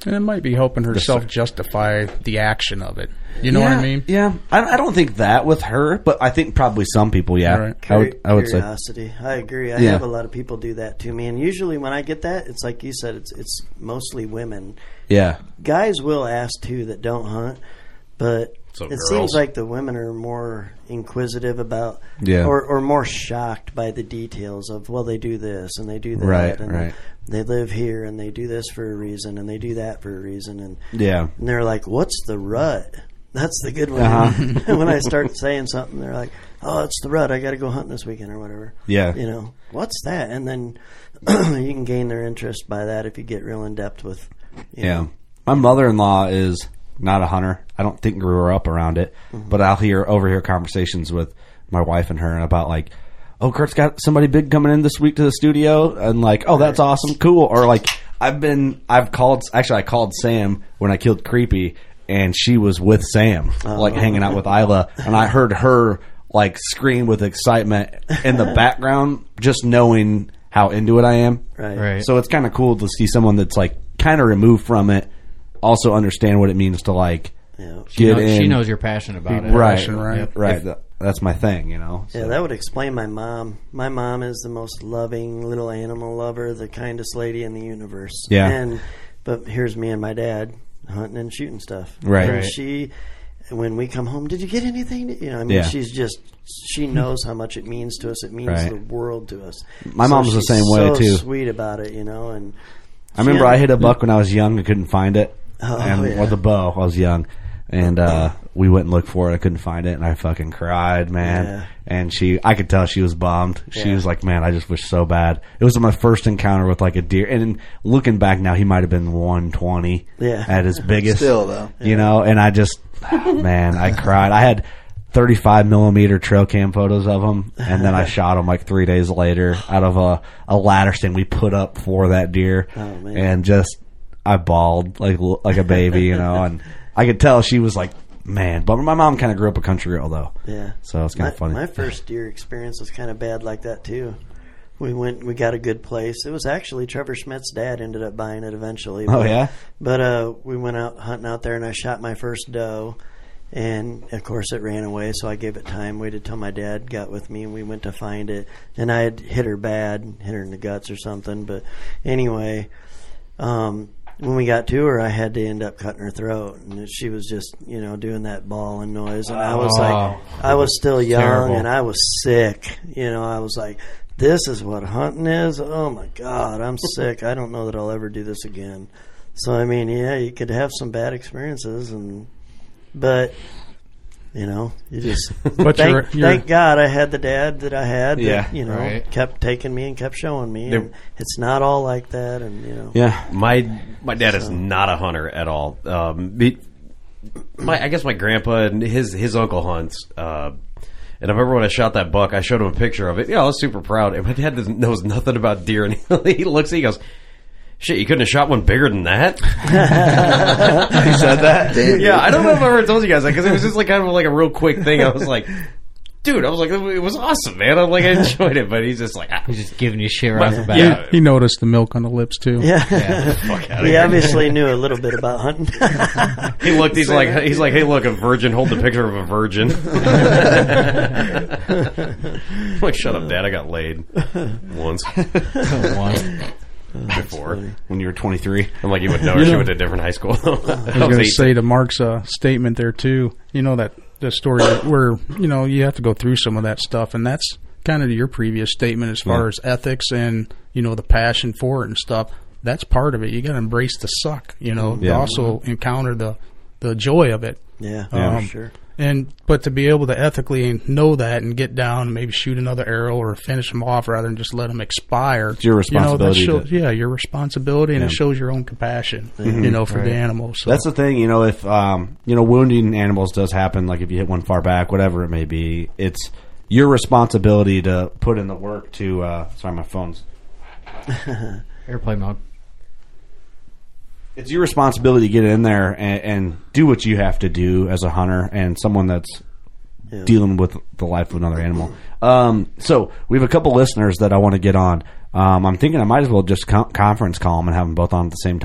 And it might be helping herself Yes, justify the action of it. You know yeah, what I mean? Yeah, I, I don't think that with her, but I think probably some people. Yeah, Right. I would. I would say. Curiosity. I agree. I Yeah. have a lot of people do that to me, and usually when I get that, it's like you said, it's it's mostly women. Yeah, Guys will ask too that don't hunt, but So it girls. seems like the women are more inquisitive about, Yeah. or or more shocked by the details of. Well, they do this and they do that, Right, and right. they live here and they do this for a reason and they do that for a reason, and yeah. and they're like, "What's the rut?" That's the good one. Uh-huh. When I start saying something, they're like, "Oh, it's the rut. I got to go hunting this weekend or whatever." Yeah. You know, what's that? And then you can gain their interest by that if you get real in depth with. You Yeah. know. My mother-in-law is not a hunter. I don't think grew her up around it, Mm-hmm. but I'll hear overhear conversations with my wife and her about like, oh, Kurt's got somebody big coming in this week to the studio, and like, oh, that's awesome, cool. Or like, I've been, I've called, actually, I called Sam when I killed Creepy, and she was with Sam, like hanging out with Isla, and I heard her like scream with excitement in the background, just knowing how into it I am. Right. Right. So it's kind of cool to see someone that's like kind of removed from it, also understand what it means to like Yeah. She, get knows, in. she knows you're passionate about it. right, Passion, right. Yep. right. That- that's my thing, you know. Yeah, that would explain my mom. My mom is the most loving little animal lover, the kindest lady in the universe. Yeah. And but here's me and my dad hunting and shooting stuff. Right. And Right. she, when we come home, did you get anything? You know, I mean, Yeah. she's just she knows how much it means to us. It means Right. the world to us. My So mom's the she's same way, so too. Sweet about it, you know. And I remember she- I hit a buck when I was young. I couldn't find it, Oh, and yeah. with a bow. I was young, and uh, we went and looked for it. I couldn't find it, and I fucking cried, man. Yeah. And she, I could tell she was bummed. She Yeah. was like, "Man, I just wish so bad." It was my first encounter with like a deer, and looking back now, he might have been one twenty Yeah. at his biggest. Still, though. you know. And I just, man, I cried. I had thirty-five millimeter trail cam photos of him, and then I shot him like three days later out of a, a ladder stand we put up for that deer, Oh, man. and just I bawled like like a baby, you know. And I could tell she was like, man. But my mom kind of grew up a country girl, though. Yeah. So it's kind my, of funny. My first deer experience was kind of bad like that too. We went, we got a good place. It was actually Trevor Schmidt's dad ended up buying it eventually. Oh, but, yeah? But uh, we went out hunting out there, and I shot my first doe, and of course it ran away. So I gave it time, waited till my dad got with me, and we went to find it. And I had hit her bad, hit her in the guts or something. But anyway, um, when we got to her, I had to end up cutting her throat, and she was just, you know, doing that bawling noise, and I was Oh. like, I was still young, Terrible. and I was sick, you know, I was like, this is what hunting is? Oh my God, I'm sick. I don't know that I'll ever do this again. So, I mean, yeah, you could have some bad experiences, and but, you know, you just But thank, you're- you're- thank God I had the dad that I had that, Yeah, you know, right. kept taking me and kept showing me. There- And it's not all like that, and, you know. yeah. My my dad is not a hunter at all. Um, he- my I guess my grandpa and his his uncle hunts. Uh, and I remember when I shot that buck, I showed him a picture of it. Yeah, I was super proud. And my dad doesn't, knows nothing about deer, and he looks, he goes, "Shit, you couldn't have shot one bigger than that." He said that. Yeah, I don't know if I ever told you guys that because it was just like kind of like a real quick thing. I was like, dude, I was like, it was awesome, man. I'm like, I enjoyed it, but he's just like, ah. He's just giving you shit right off the bat. Yeah. He noticed the milk on the lips too. Yeah. Fuck outta He here. obviously knew a little bit about hunting. He looked. He's like. He's like. Hey, look, a virgin. Hold the picture of a virgin. I'm like, shut up, Dad. I got laid once One. before. When you were twenty-three. I'm like, you would know. You She know- went to a different high school. I was going to say to Mark's uh, statement there too. You know that the story where you know you have to go through some of that stuff, and that's kind of your previous statement as far Yeah. as ethics and you know the passion for it and stuff. That's part of it. You got to embrace the suck. You know, Yeah. to also encounter the the joy of it. Yeah, Um, for sure. And but to be able to ethically know that and get down and maybe shoot another arrow or finish them off rather than just let them expire. It's your You know, that responsibility shows, to- yeah, your responsibility, and Yeah. it shows your own compassion. You know, for the animal. So That's the thing, you know, if, um, you know, wounding animals does happen, like if you hit one far back, whatever it may be, it's your responsibility to put in the work to, uh, sorry, my phone's, Airplane mode. it's your responsibility to get in there and, and do what you have to do as a hunter and someone that's Yeah. dealing with the life of another animal. Um, so we have a couple listeners that I want to get on. Um, I'm thinking I might as well just con- conference call them and have them both on at the same time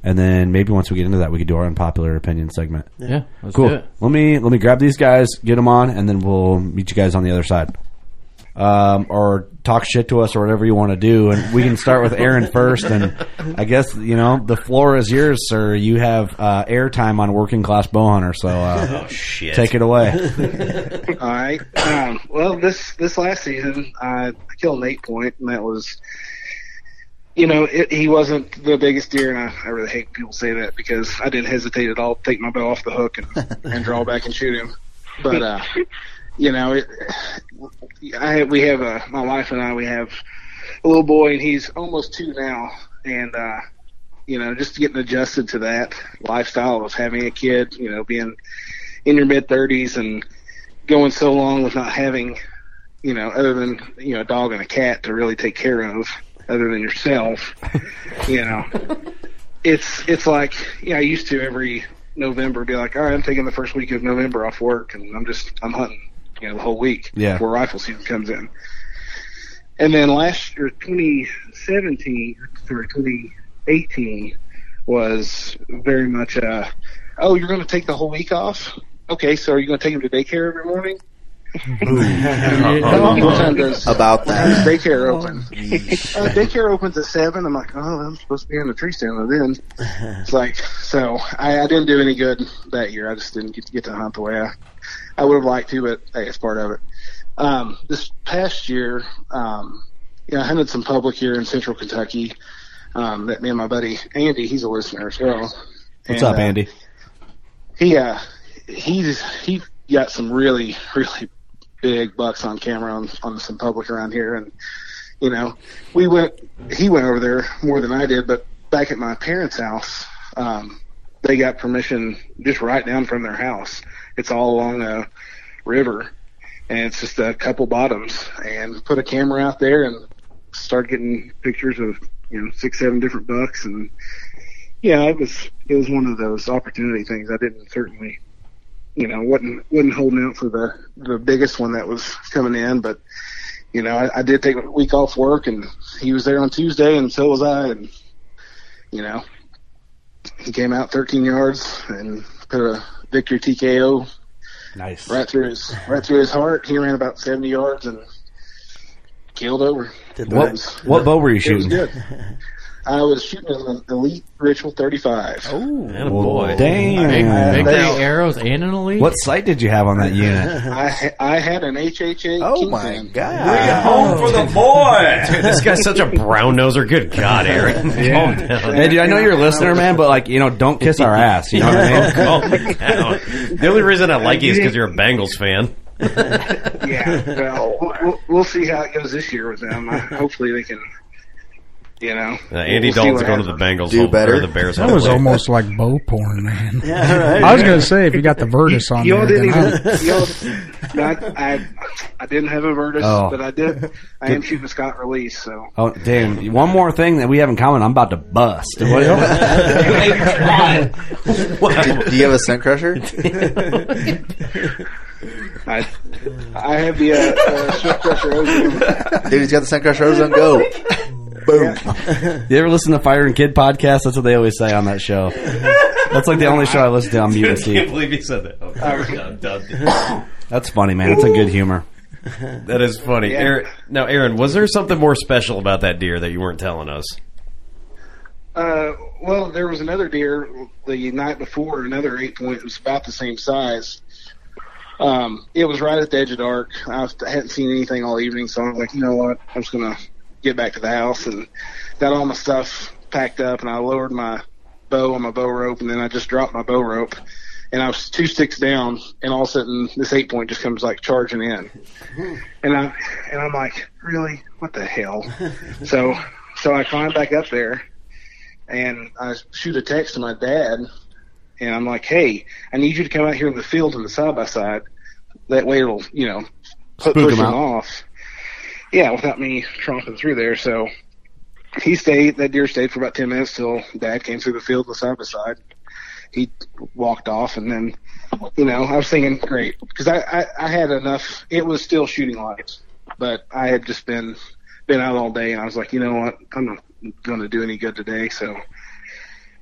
and then maybe once we get into that, we could do our unpopular opinion segment. Yeah, let's cool. do it. Let me let me grab these guys, get them on, and then we'll meet you guys on the other side. Um, or talk shit to us or whatever you want to do. And we can start with Aaron first. And I guess, you know, the floor is yours, sir. You have uh, airtime on Working Class Bowhunter. So uh, oh, shit. Take it away. All right. Um, well, this, this last season, I killed an eight point, and that was, you know, it, he wasn't the biggest deer, and I, I really hate people say that because I didn't hesitate at all to take my bow off the hook and, and draw back and shoot him. But, uh, you know, it, I we have a my wife and I we have a little boy, and he's almost two now, and uh, you know, just getting adjusted to that lifestyle of having a kid, you know, being in your mid thirties and going so long with not having, you know, other than you know a dog and a cat to really take care of, other than yourself, you know, it's it's like yeah, I used to every November be like, all right, I'm taking the first week of November off work, and I'm just I'm hunting. You know, the whole week yeah. before rifle season comes in. And then last year, twenty seventeen, or twenty eighteen, was very much, uh, oh, you're going to take the whole week off? Okay, so are you going to take him to daycare every morning? What time does, About that. Does daycare open? uh, daycare opens at seven. I'm like, oh, I'm supposed to be in the tree stand by then. It's like, so I, I didn't do any good that year. I just didn't get, get to hunt the way I, I would have liked to, but hey, it's part of it. Um, this past year, um, you know, I hunted some public here in central Kentucky. Um, that me and my buddy Andy, he's a listener as well. What's and, up, uh, Andy? He, uh, he's, he got some really, really big bucks on camera on, on some public around here. And, you know, we went, he went over there more than I did, but back at my parents' house, um, they got permission just right down from their house. It's all along a river, and it's just a couple bottoms, and put a camera out there and start getting pictures of, you know, six, seven different bucks. And yeah, it was, it was one of those opportunity things. I didn't certainly, you know, wasn't, wasn't holding out for the, the biggest one that was coming in, but you know, I, I did take a week off work, and he was there on Tuesday, and so was I. And, you know, he came out thirteen yards and put a victory T K O. Nice. Right through his right through his heart. He ran about seventy yards and killed over. What, what bow were you It shooting? was good. I was shooting an Elite Ritual thirty-five. Oh, boy. Damn. Big, big three arrows and an Elite? What sight did you have on that unit? I ha- I had an H H A. Oh, Kingpin. my God. Bring it home for the boy. Dude, this guy's such a brown noser. Good God, Aaron. Calm down. Hey, dude, I know you're a listener, man, but, like, you know, don't kiss our ass. You know what I mean? Calm me down. The only reason I like you is because you're a Bengals fan. Yeah, well, we'll, we'll see how it goes this year with them. I, hopefully they can, you know. Uh, Andy we'll see Dalton's what going to the happens. Bengals. Do home, better. Or the Bears. That home was plate. almost like bow porn, man. Yeah, right. I was going to say, if you got the Virtus on Y'all there, didn't then even. I- Y'all, I, I, I didn't have a Virtus, Oh. but I did. I am shooting a Scott release, so. Oh, damn. One more thing that we have in common, I'm about to bust. What- do, do you have a scent crusher? I, I have the uh, uh, Swift Crusher Ozone. Dude, he's got the scent crusher ozone. Go. Boom. You ever listen to Fire and Kid podcast? That's what they always say on that show. That's like the only show I listen to on I Mutant can't T. believe you said that. Okay, I'm done. That's funny, man. That's a good humor. That is funny. Yeah. Aaron, now, Aaron, was there something more special about that deer that you weren't telling us? Uh, well, there was another deer the night before, another eight point. It was about the same size. Um, it was right at the edge of dark. I, was, I hadn't seen anything all evening, so I was like, you know what? I'm just gonna get back to the house, and got all my stuff packed up, and I lowered my bow on my bow rope, and then I just dropped my bow rope, and I was two sticks down, and all of a sudden this eight point just comes like charging in, and I and I'm like, really? What the hell? so so I climb back up there, and I shoot a text to my dad. And I'm like, hey, I need you to come out here in the field in the side-by-side. That way it'll, you know, put, Spook push him him out. off. Yeah, without me tromping through there. So he stayed, that deer stayed for about ten minutes till Dad came through the field in the side-by-side. He walked off, and then, you know, I was thinking, great. Because I, I, I had enough. It was still shooting lights. But I had just been been out all day, and I was like, you know what, I'm not going to do any good today. So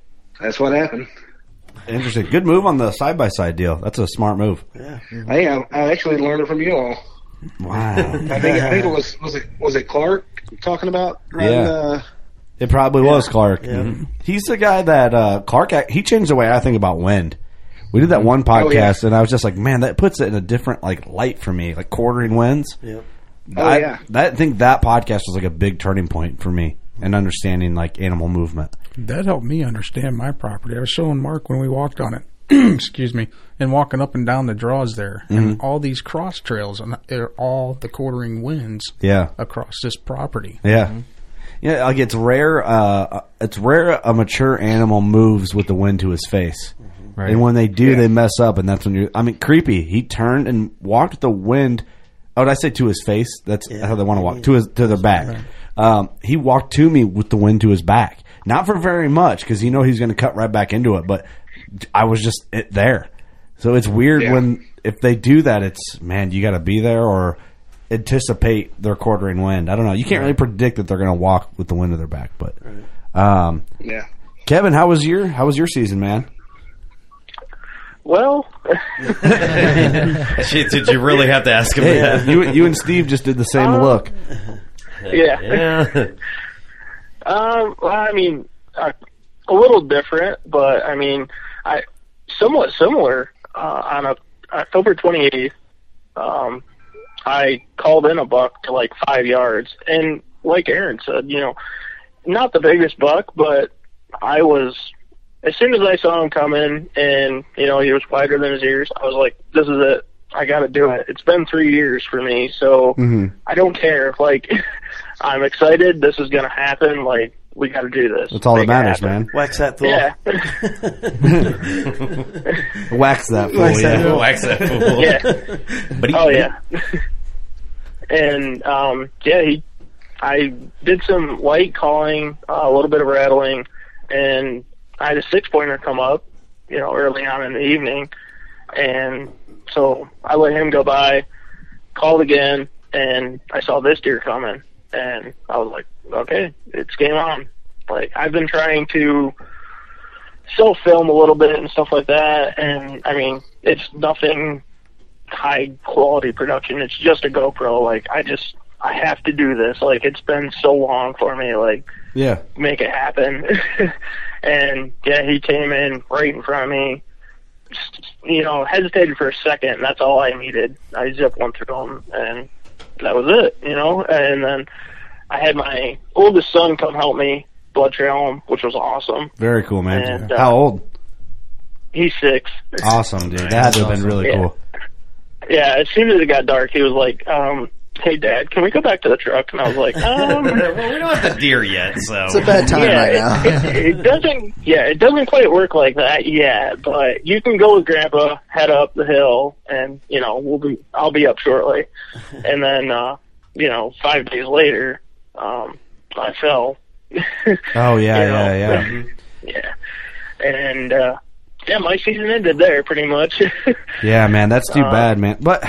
that's what happened. Interesting. Good move on the side by side deal. That's a smart move. Yeah. Hey, I, I actually learned it from you all. Wow. I think I think it was was it was it Clark talking about? Riding, Yeah. Uh, It probably was Clark. Yeah. Mhm. He's the guy that uh, Clark. He changed the way I think about wind. We did that one podcast, Oh, yeah. and I was just like, man, that puts it in a different like light for me, like quartering winds. Yep. Oh, I, yeah. that I think that podcast was like a big turning point for me and understanding like animal movement. That helped me understand my property. I was showing Mark when we walked on it. Excuse me, and walking up and down the draws there, and all these cross trails, and they're all the quartering winds. Yeah. across this property. Yeah. Yeah, like it's rare. Uh, it's rare a mature animal moves with the wind to his face, Right. and when they do, Yeah. they mess up, and that's when you. I mean, creepy. He turned and walked with the wind. Oh, did I say to his face? That's Yeah. how they want to walk to his to their back. Um, he walked to me with the wind to his back, not for very much because you know he's going to cut right back into it. But I was just it, there, so it's weird Yeah. when if they do that. It's man, you got to be there or anticipate their quartering wind. I don't know. You can't really predict that they're going to walk with the wind to their back. But um, yeah. Kevin, how was your how was your season, man? Well, Shit, did you really have to ask him Hey, that? you you and Steve just did the same Uh, look. yeah. Yeah. Um, well, I mean, uh, a little different, but I mean, I somewhat similar. Uh, on a, October twenty-eighth, um, I called in a buck to like five yards, and like Aaron said, you know, not the biggest buck, but I was. As soon as I saw him come in, and you know he was wider than his ears, I was like, "This is it. I got to do it." It's been three years for me, so Mm-hmm. I don't care. Like, I'm excited. This is going to happen. Like, we got to do this. That's all that Make it matters, happen. man. Wax that fool. Yeah. Wax that fool. Wax that Yeah. fool. Wax that fool. Yeah. But he, Oh yeah. And um, yeah, he. I did some light calling, uh, a little bit of rattling, and I had a six pointer come up, you know, early on in the evening, and so I let him go by, called again, and I saw this deer coming, and I was like, okay, it's game on. Like, I've been trying to still film a little bit and stuff like that, and I mean, it's nothing high quality production. It's just a GoPro. Like, I just, I have to do this. Like, it's been so long for me. Like, Yeah. make it happen. And yeah, he came in right in front of me. Just, you know, hesitated for a second. And that's all I needed. I zipped one through him, and that was it. You know, and then I had my oldest son come help me blood trail him, which was awesome. Very cool, man. And, uh, How old? He's six. Awesome, dude. That had to have been really Yeah. cool. Yeah, as soon as it got dark, he was like, um, "Hey, Dad, can we go back to the truck?" And I was like, um, well, we don't have the deer yet, so It's a bad time yeah, right now. it, it, it doesn't. Yeah, it doesn't quite work like that yet. But you can go with Grandpa, head up the hill, and you know we'll be. I'll be up shortly. And then, uh, you know, five days later, um, I fell. Oh yeah, You know? yeah, yeah. Yeah, and uh, yeah, my season ended there pretty much. Yeah, man, that's too Uh, bad, man. But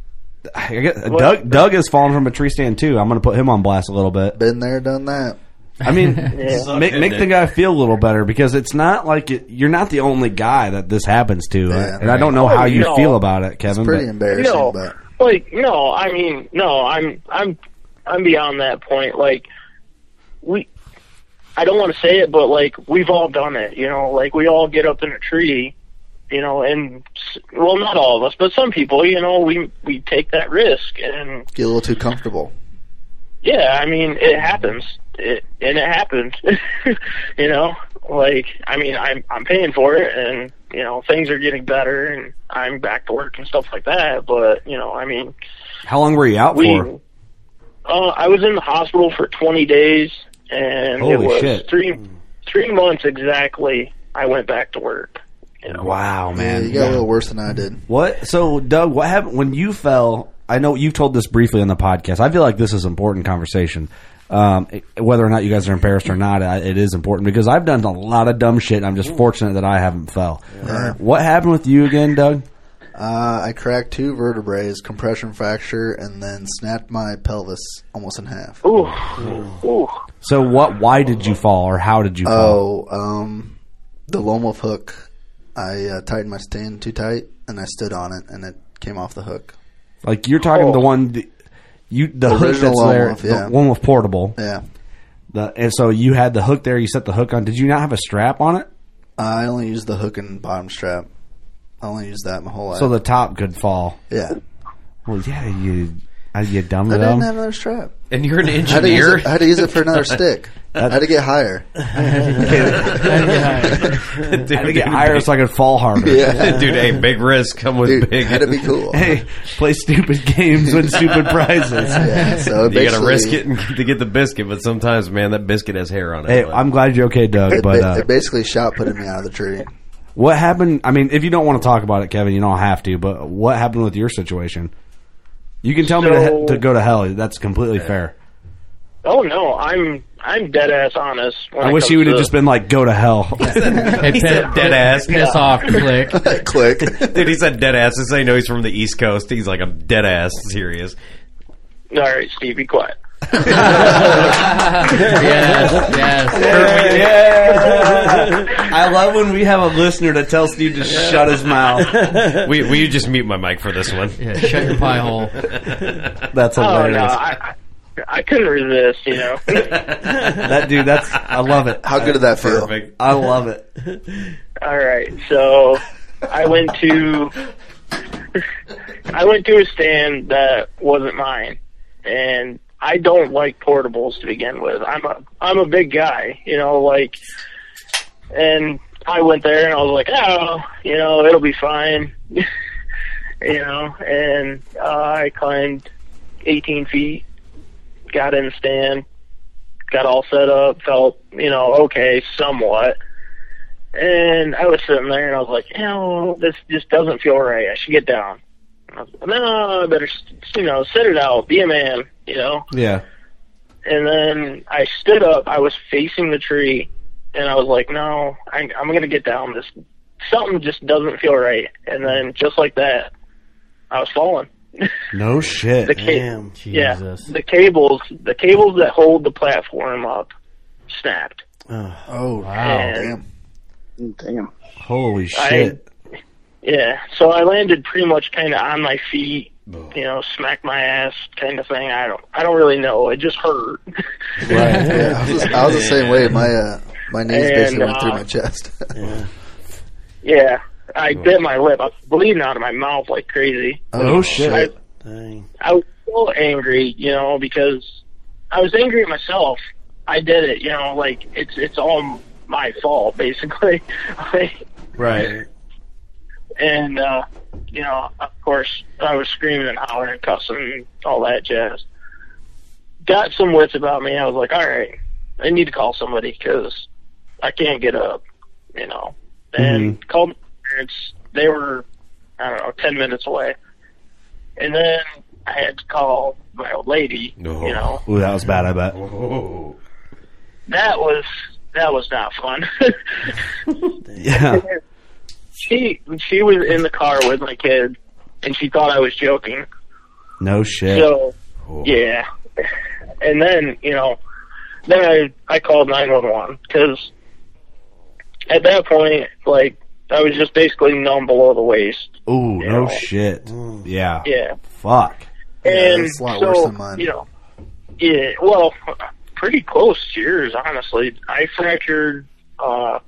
I guess, Doug Doug has fallen from a tree stand too. I'm going to put him on blast a little bit. Been there, done that. I mean, Yeah. make make the guy feel a little better because it's not like it, you're not the only guy that this happens to, Yeah. and I don't know Oh, how you no. feel about it, It's Kevin. pretty but- embarrassing, No. but Like, no, I mean, no, I'm, I'm, I'm beyond that point. Like, we, I don't want to say it, but like, we've all done it, you know, like we all get up in a tree, you know, and, s- well, not all of us, but some people, you know, we, we take that risk, and get a little too comfortable. yeah, I mean, it happens, it, and it happened, you know, like, I mean, I'm, I'm paying for it, and, you know, things are getting better, and I'm back to work and stuff like that, but, you know, I mean, How long were you out we, for? uh, I was in the hospital for twenty days, and Holy it was shit. three three months exactly. I went back to work. You know, Wow, Yeah, man. you got a little worse than I did. What? So, Doug, what happened when you fell? I know you've told this briefly on the podcast. I feel like this is important conversation. Um, it- whether or not you guys are embarrassed or not, I- it is important because I've done a lot of dumb shit. I'm just fortunate that I haven't fell. Yeah. What happened with you again, Doug? Uh, I cracked two vertebrae, compression fracture, and then snapped my pelvis almost in half. ooh, ooh. So, what? Why did you fall, or how did you fall? Oh, um, the lone wolf hook, I uh, tightened my stand too tight, and I stood on it, and it came off the hook. Like you're talking Oh. the one, the, you the, The hook original that's Lone there, Wolf, yeah. the one with portable. Yeah. The, and so you had the hook there. You set the hook on. Did you not have a strap on it? I only used the hook and bottom strap. I only used that my whole life. So the top could fall. Yeah. Well, yeah, you, uh, you dumb I dumb. didn't have another strap. And you're an I had, to use engineer? it, I had to use it for another stick. I had to get higher. Dude, I had to get higher so I could fall harder. Yeah. Dude, hey, big risk. Come with Dude, big. had to be cool. Hey, play stupid games, win stupid prizes. Yeah, so you gotta basically- risk it and, to get the biscuit, but sometimes, man, that biscuit has hair on it. Hey, But- I'm glad you're okay, Doug. It, But ba- uh, it basically shot putting me out of the tree. what happened? I mean, if you don't want to talk about it, Kevin, you don't have to. But what happened with your situation? You can tell me So- to, to go to hell. That's completely fair. Oh no, I'm I'm dead ass honest. when I it wish comes he would have to- just been like, "Go to hell." Hey, He said dead ass. Piss off, click. Click. Dude, he said dead ass. This I know he's from the East Coast. He's like, I'm dead ass serious. All right, Steve, be quiet. Yes, yes. I love when we have a listener to tell Steve to shut his mouth. Will, will you just mute my mic for this one? Yeah, shut your pie hole. That's Oh hilarious. no, I, I I couldn't resist. You know. That dude, that's I love it. How good did that feel? Perfect. I love it. All right, so I went to I went to a stand that wasn't mine, and I don't like portables to begin with. I'm a I'm a big guy, you know, like, and I went there and I was like, oh, you know, it'll be fine, you know, and uh, I climbed eighteen feet, got in the stand, got all set up, felt, you know, okay, somewhat. And I was sitting there and I was like, you know, this just doesn't feel right. I should get down. I was like, no, I better, you know, sit it out, be a man, you know. Yeah. And then I stood up. I was facing the tree, and I was like, no, I, I'm going to get down. This something just doesn't feel right. And then just like that, I was falling. No shit. The ca- Damn. yeah, Jesus. the cables, the cables that hold the platform up, snapped. Oh, Wow. damn. Damn. Holy shit. Yeah, so I landed pretty much kind of on my feet, you know, smacked my ass kind of thing. I don't, I don't really know. It just hurt. Right. Yeah, I was, I was the same way. My uh, my knees And, basically went uh, through my chest. Yeah. Yeah, I bit my lip. I was bleeding out of my mouth like crazy. Oh shit. I, Dang. I was so angry, you know, because I was angry at myself. I did it, you know, like it's it's all my fault basically. Right. And uh, you know, of course, I was screaming and hollering and cussing and all that jazz. Got some wits about me. I was like, all right, I need to call somebody because I can't get up, you know. And called my parents. They were, I don't know, ten minutes away. And then I had to call my old lady, No. you know. Ooh, that was bad, I bet. Oh. That was that was not fun. Yeah. she she was in the car with my kid, and she thought I was joking. No shit. So yeah, and then you know, then I I called nine one one because at that point, like I was just basically numb below the waist. Ooh, you no know. shit. Yeah. Yeah, Fuck. and that's a lot so worse than mine. you know, yeah, well, pretty close to yours, honestly. I fractured uh,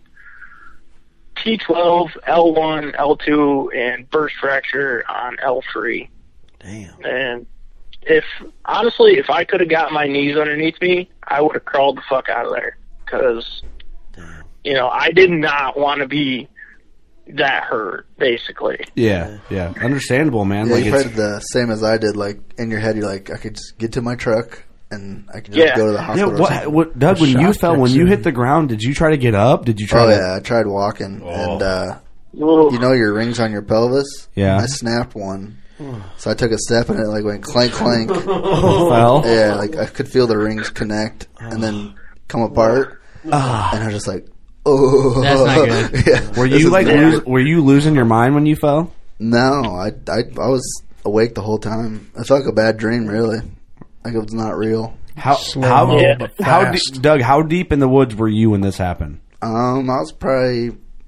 T twelve, L one, L two, and burst fracture on L three. Damn. And if, honestly, if I could have got my knees underneath me, I would have crawled the fuck out of there. Because, you know, I did not want to be that hurt, basically. Yeah, yeah. Understandable, man. Yeah, like you it's, probably did the same as I did. Like in your head, you're like, I could just get to my truck and I could just Yeah. go to the yeah, hospital. or what, something. what, Doug, A when you shock fell, when you accident. hit the ground, did you try to get up? Did you try Oh to? yeah, I tried walking, Oh. and uh, Little, you know your rings on your pelvis. Yeah. I snapped one, so I took a step and it like went clank clank. Fell? Yeah, like I could feel the rings connect and then come apart, Ah. and I was just like, oh, That's not good. yeah. Were This you is like bad. lose, were you losing your mind when you fell? No, I, I I was awake the whole time. I felt like a bad dream, really. Like it was not real. How Slow how mo, Yeah. but how fast. deep, Doug? How deep in the woods were you when this happened? Um, I was probably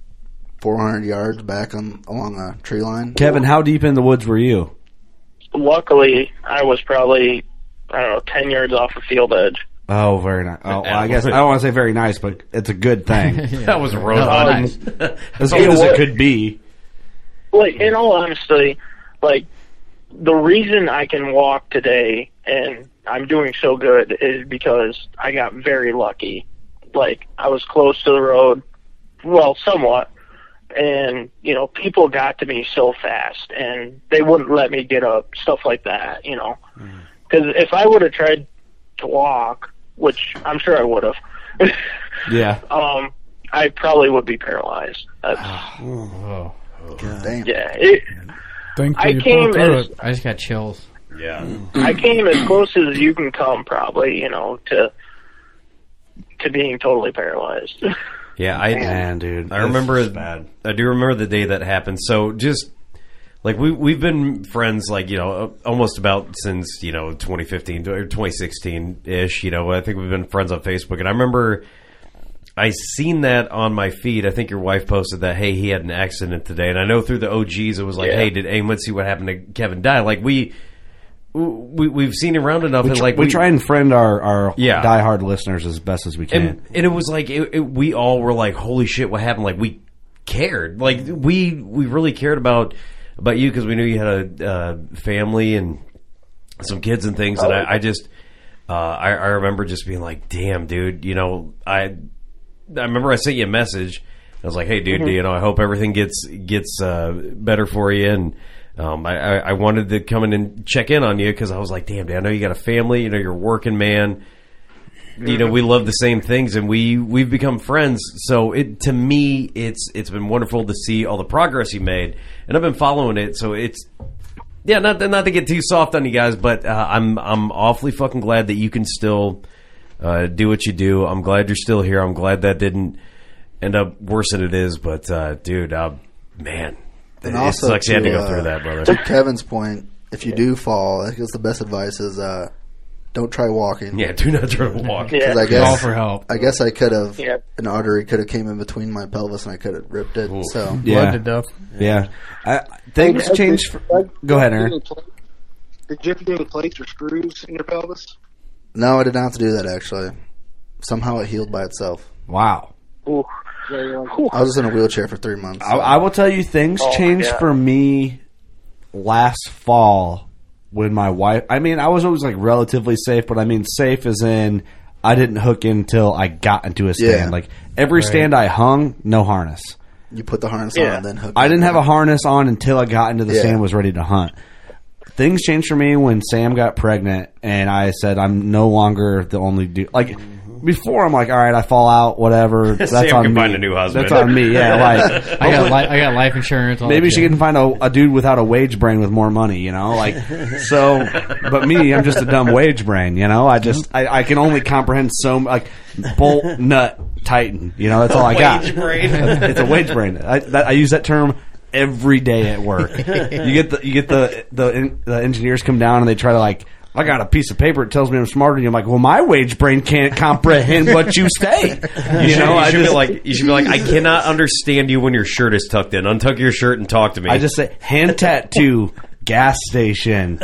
four hundred yards back on along a tree line. Kevin, how deep in the woods were you? Luckily, I was probably, I don't know, ten yards off the field edge. Oh, very nice. Oh, well, I guess I don't want to say very nice, but it's a good thing. Yeah. That was road Um, nice. As good as it could be. Like, in all honesty, like, the reason I can walk today and I'm doing so good is because I got very lucky. Like, I was close to the road, well, somewhat, and, you know, people got to me so fast, and they wouldn't let me get up, stuff like that, you know. Because if I would have tried to walk, which I'm sure I would have, Yeah. um, I probably would be paralyzed. That's, Oh. Damn. yeah, it, Thankfully, I you came pulled through as it. I just got chills. Yeah. I came as close as you can come, probably, you know, to to being totally paralyzed. Yeah, I Man, dude. I remember. It's bad. I do remember the day that happened. So just like we we've been friends, like you know, almost about since you know twenty fifteen or twenty sixteen ish. You know, I think we've been friends on Facebook, and I remember I seen that on my feed. I think your wife posted that. Hey, he had an accident today, and I know through the O Gs it was like, Yeah. hey, did anyone see what happened to Kevin Die? Like we. We, we've seen him around enough, We, and tr- like we try and friend our, our Yeah. diehard listeners as best as we can. And, and it was like it, it, we all were like, "Holy shit, what happened?" Like we cared, like we we really cared about about you because we knew you had a uh, family and some kids and things. And I, I just uh, I, I remember just being like, "Damn, dude," you know. I I remember I sent you a message. I was like, "Hey, dude, Mhm. you know, I hope everything gets gets uh, better for you." And um, I, I, I wanted to come in and check in on you because I was like, "Damn, dude, I know you got a family. You know, you're a working man." You know, we love the same things, and we we've become friends. So it to me, it's it's been wonderful to see all the progress you made, and I've been following it. So it's yeah, not to, not to get too soft on you guys, but uh, I'm I'm awfully fucking glad that you can still uh, do what you do. I'm glad you're still here. I'm glad that didn't end up worse than it is. But uh, dude, uh, man, And it also sucks you had to go uh, through that, brother. To Kevin's point, if you do fall, I guess the best advice is uh, don't try walking. Yeah, do not try to walk. 'Cause Yeah. I guess, Call for help. I guess I could have Yeah. an artery could have came in between my pelvis and I could have ripped it. So Yeah. Blood to death. Yeah. I, things Hey, change. For, did- go ahead, did you Aaron. have to do any pla- Did you have to do any plates or screws in your pelvis? no, I did not have to do that actually. Somehow it healed by itself. Wow. Ooh. Very long. I was just in a wheelchair for three months. I, so- I will tell you, things Oh, changed yeah. for me last fall when my wife. I mean, I was always like relatively safe, but I mean safe as in I didn't hook in until I got into a stand. Yeah. Like every Right. stand I hung, no harness. You put the harness Yeah. on and then hook. I it didn't up. have a harness on until I got into the Yeah. stand and was ready to hunt. Things changed for me when Sam got pregnant, and I said I'm no longer the only dude. Like before, I'm like, all right, I fall out, whatever. That's Sam on can me. find a new husband. That's on me. Yeah, like I got li- I got life insurance. all maybe that she shit. can find a, a dude without a wage brain with more money, you know, like so. But me, I'm just a dumb wage brain, you know. I just I, I can only comprehend so m- like bolt nut tighten, you know. That's all I got. Wage brain. It's a wage brain. I, that, I use that term every day at work. You get the you get the the, the engineers come down and they try to like. I got a piece of paper that tells me I'm smarter than you. I'm like, well, my wage brain can't comprehend what you say. You, You should, know, you I should just be like, you should be like, I cannot understand you when your shirt is tucked in. Untuck your shirt and talk to me. I just say hand tattoo, gas station,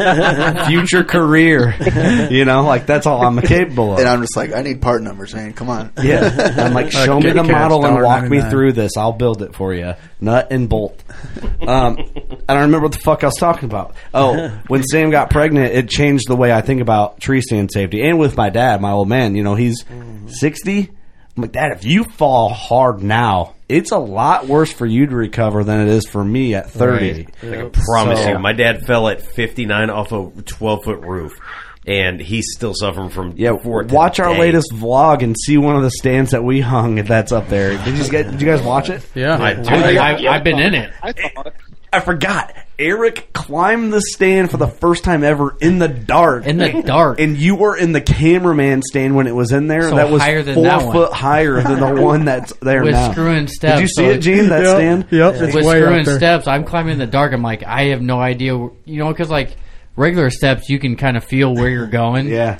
future career. You know, like that's all I'm capable of. And I'm just like, I need part numbers, man. Come on. Yeah, I'm like, show me Kit the Kat's model and one walk me ninety-nine. through this. I'll build it for you, nut and bolt. Um, I don't remember what the fuck I was talking about. Oh, when Sam got pregnant, it changed the way I think about tree stand safety. And with my dad, my old man, you know, he's sixty. I'm like, Dad, if you fall hard now, it's a lot worse for you to recover than it is for me at thirty. I can promise So- you, my dad fell at fifty-nine off a twelve foot roof, and he's still suffering from Yeah, for watch our today. latest vlog and see one of the stands that we hung that's up there. Did you guys, did you guys watch it? Yeah. I, I, I, I've been in it. I thought it. I forgot. Eric climbed the stand for the first time ever in the dark. In the dark. And you were in the cameraman stand when it was in there. So that was higher than four that one. foot higher than the one that's there With now. screw and steps. Did you see so it, Gene? That Yep, stand? Yep, it's with way screw up and there. steps, I'm climbing in the dark. I'm like, I have no idea, you know, because like regular steps, you can kind of feel where you're going. Yeah.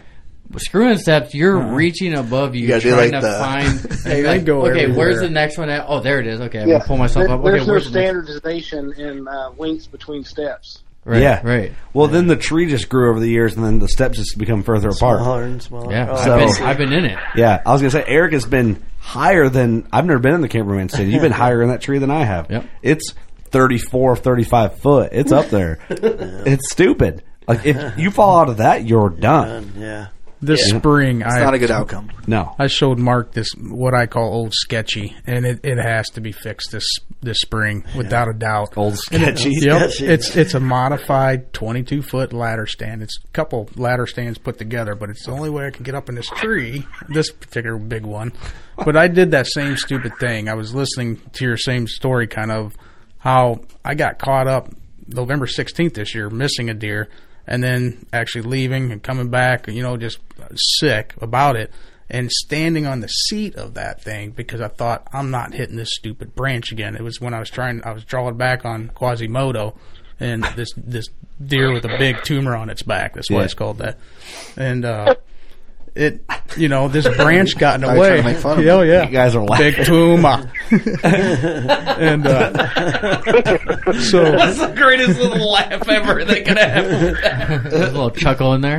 screw-in steps, you're uh-huh. reaching above you, you trying like to the... find. Hey, I go okay, everywhere. Where's the next one at? Oh, there it is. Okay, I'm yeah. gonna pull myself there, up. Okay, there's no where's the standardization in uh, lengths between steps. Right, yeah, right. Well, yeah. then the tree just grew over the years, and then the steps just become further apart. Smaller and smaller. Yeah, oh, so, I've, been, I've been in it. Yeah, I was gonna say Eric has been higher than I've never been in the Camperman City. You've been higher in that tree than I have. Yep. It's thirty-four, thirty-five foot. It's up there. It's stupid. Like if you fall out of that, you're done. Yeah. This yeah. spring, it's I, not a good outcome. No, I showed Mark this what I call old sketchy, and it, it has to be fixed this this spring without a doubt. Old sketchy. Yep, it's it's a modified twenty-two foot ladder stand. It's a couple ladder stands put together, but it's the only way I can get up in this tree. This particular big one, but I did that same stupid thing. I was listening to your same story, kind of how I got caught up November sixteenth this year, missing a deer. And then actually leaving and coming back, you know, just sick about it. And standing on the seat of that thing because I thought, I'm not hitting this stupid branch again. It was when I was trying, I was drawing back on Quasimodo and this this deer with a big tumor on its back. That's why yeah. it's called that. And uh, it, you know, this branch got in the Are you way. trying to make fun of Oh, me? yeah. You guys are laughing. Big tumor. And uh, so That's the greatest little laugh ever they could have. There's a little chuckle in there.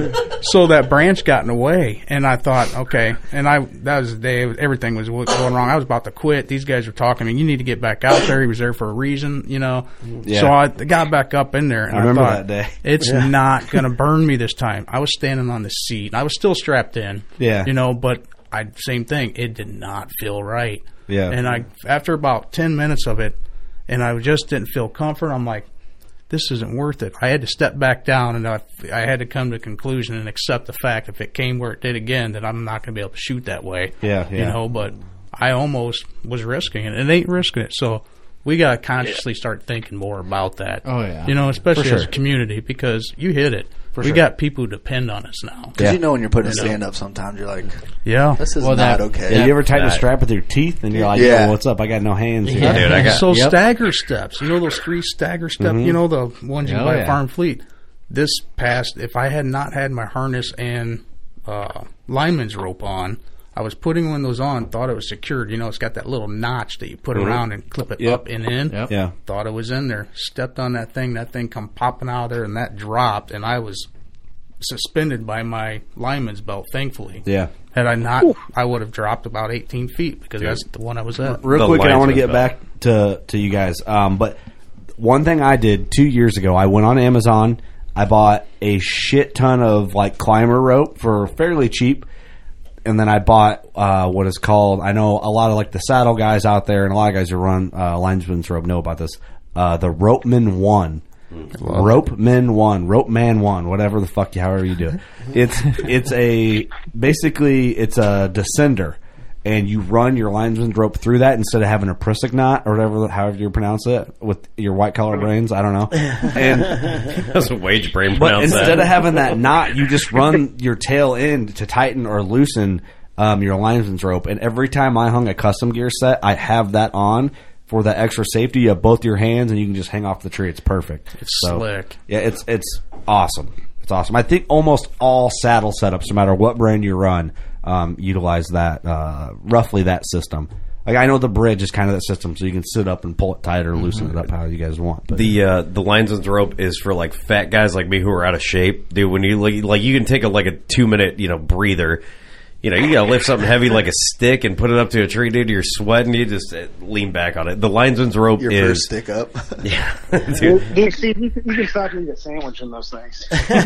So that branch got in the way, and I thought, okay. And I that was the day everything was going wrong. I was about to quit. These guys were talking to me. You need to get back out there. He was there for a reason, you know. Yeah. So I got back up in there, and I I, remember thought, that day. it's Yeah. not going to burn me this time. I was standing on the seat. I was still strapped in. Yeah. You know, but I same thing. It did not feel right. Yeah. And I after about ten minutes of it, and I just didn't feel comfort. I'm like, this isn't worth it. I had to step back down, and I, I had to come to a conclusion and accept the fact if it came where it did again, that I'm not going to be able to shoot that way. Yeah, yeah. You know, but I almost was risking it. It ain't risking it. So we got to consciously start thinking more about that. Oh, yeah. You know, especially For sure. as a community, because you hit it. For we sure. got people who depend on us now. Because Yeah. you know when you're putting a You know. stand up, sometimes you're like, Yeah. this is Well, not that- okay. Yeah, you ever tighten a That- strap with your teeth and you're like, Yeah. yo, what's up? I got no hands. here. Yeah. Dude, I got So Yep. stagger steps, you know those three stagger steps, Mhm. you know the ones you Oh, buy yeah. at Farm Fleet. This past, if I had not had my harness and uh, lineman's rope on, I was putting one of those on, thought it was secured. You know, it's got that little notch that you put Mhm. around and clip it Yep. up and in. Yep. Yeah. Thought it was in there. Stepped on that thing. That thing come popping out of there, and that dropped, and I was suspended by my lineman's belt. Thankfully, Yeah. had I not, I would have dropped about eighteen feet because that's the one I was at. Real The quick, and I want to linesman get back to, to you guys. Um, but one thing I did two years ago, I went on Amazon. I bought a shit ton of like climber rope for fairly cheap. And then I bought uh, what is called, I know a lot of like the saddle guys out there and a lot of guys who run uh, linesman's rope know about this, uh, the Ropeman One. Ropeman One, Ropeman One, whatever the fuck, however you do it. It's it's a basically it's a descender, and you run your linesman's rope through that instead of having a Prusik knot or whatever, however you pronounce it with your white collar brains. I don't know. And That's a wage brain but pronounce instead that. of having that knot, you just run your tail end to tighten or loosen um, your linesman's rope. And every time I hung a custom gear set, I have that on for that extra safety. You have both your hands, and you can just hang off the tree. It's perfect. It's So, slick. Yeah, it's it's awesome. It's awesome. I think almost all saddle setups, no matter what brand you run, um, utilize that uh, roughly that system. Like I know the bridge is kind of that system, so you can sit up and pull it tight or loosen it up how you guys want. But The uh, the linesman's rope is for like fat guys like me who are out of shape, dude. When you like, like you can take a like a two minute you know breather. You know, you gotta lift something heavy like a stick and put it up to a tree, dude. You're sweating. You just uh, lean back on it. The linesman's rope Your is first stick up. yeah, Dude, dude. dude, Steve, you, you can stop and get a sandwich in those things.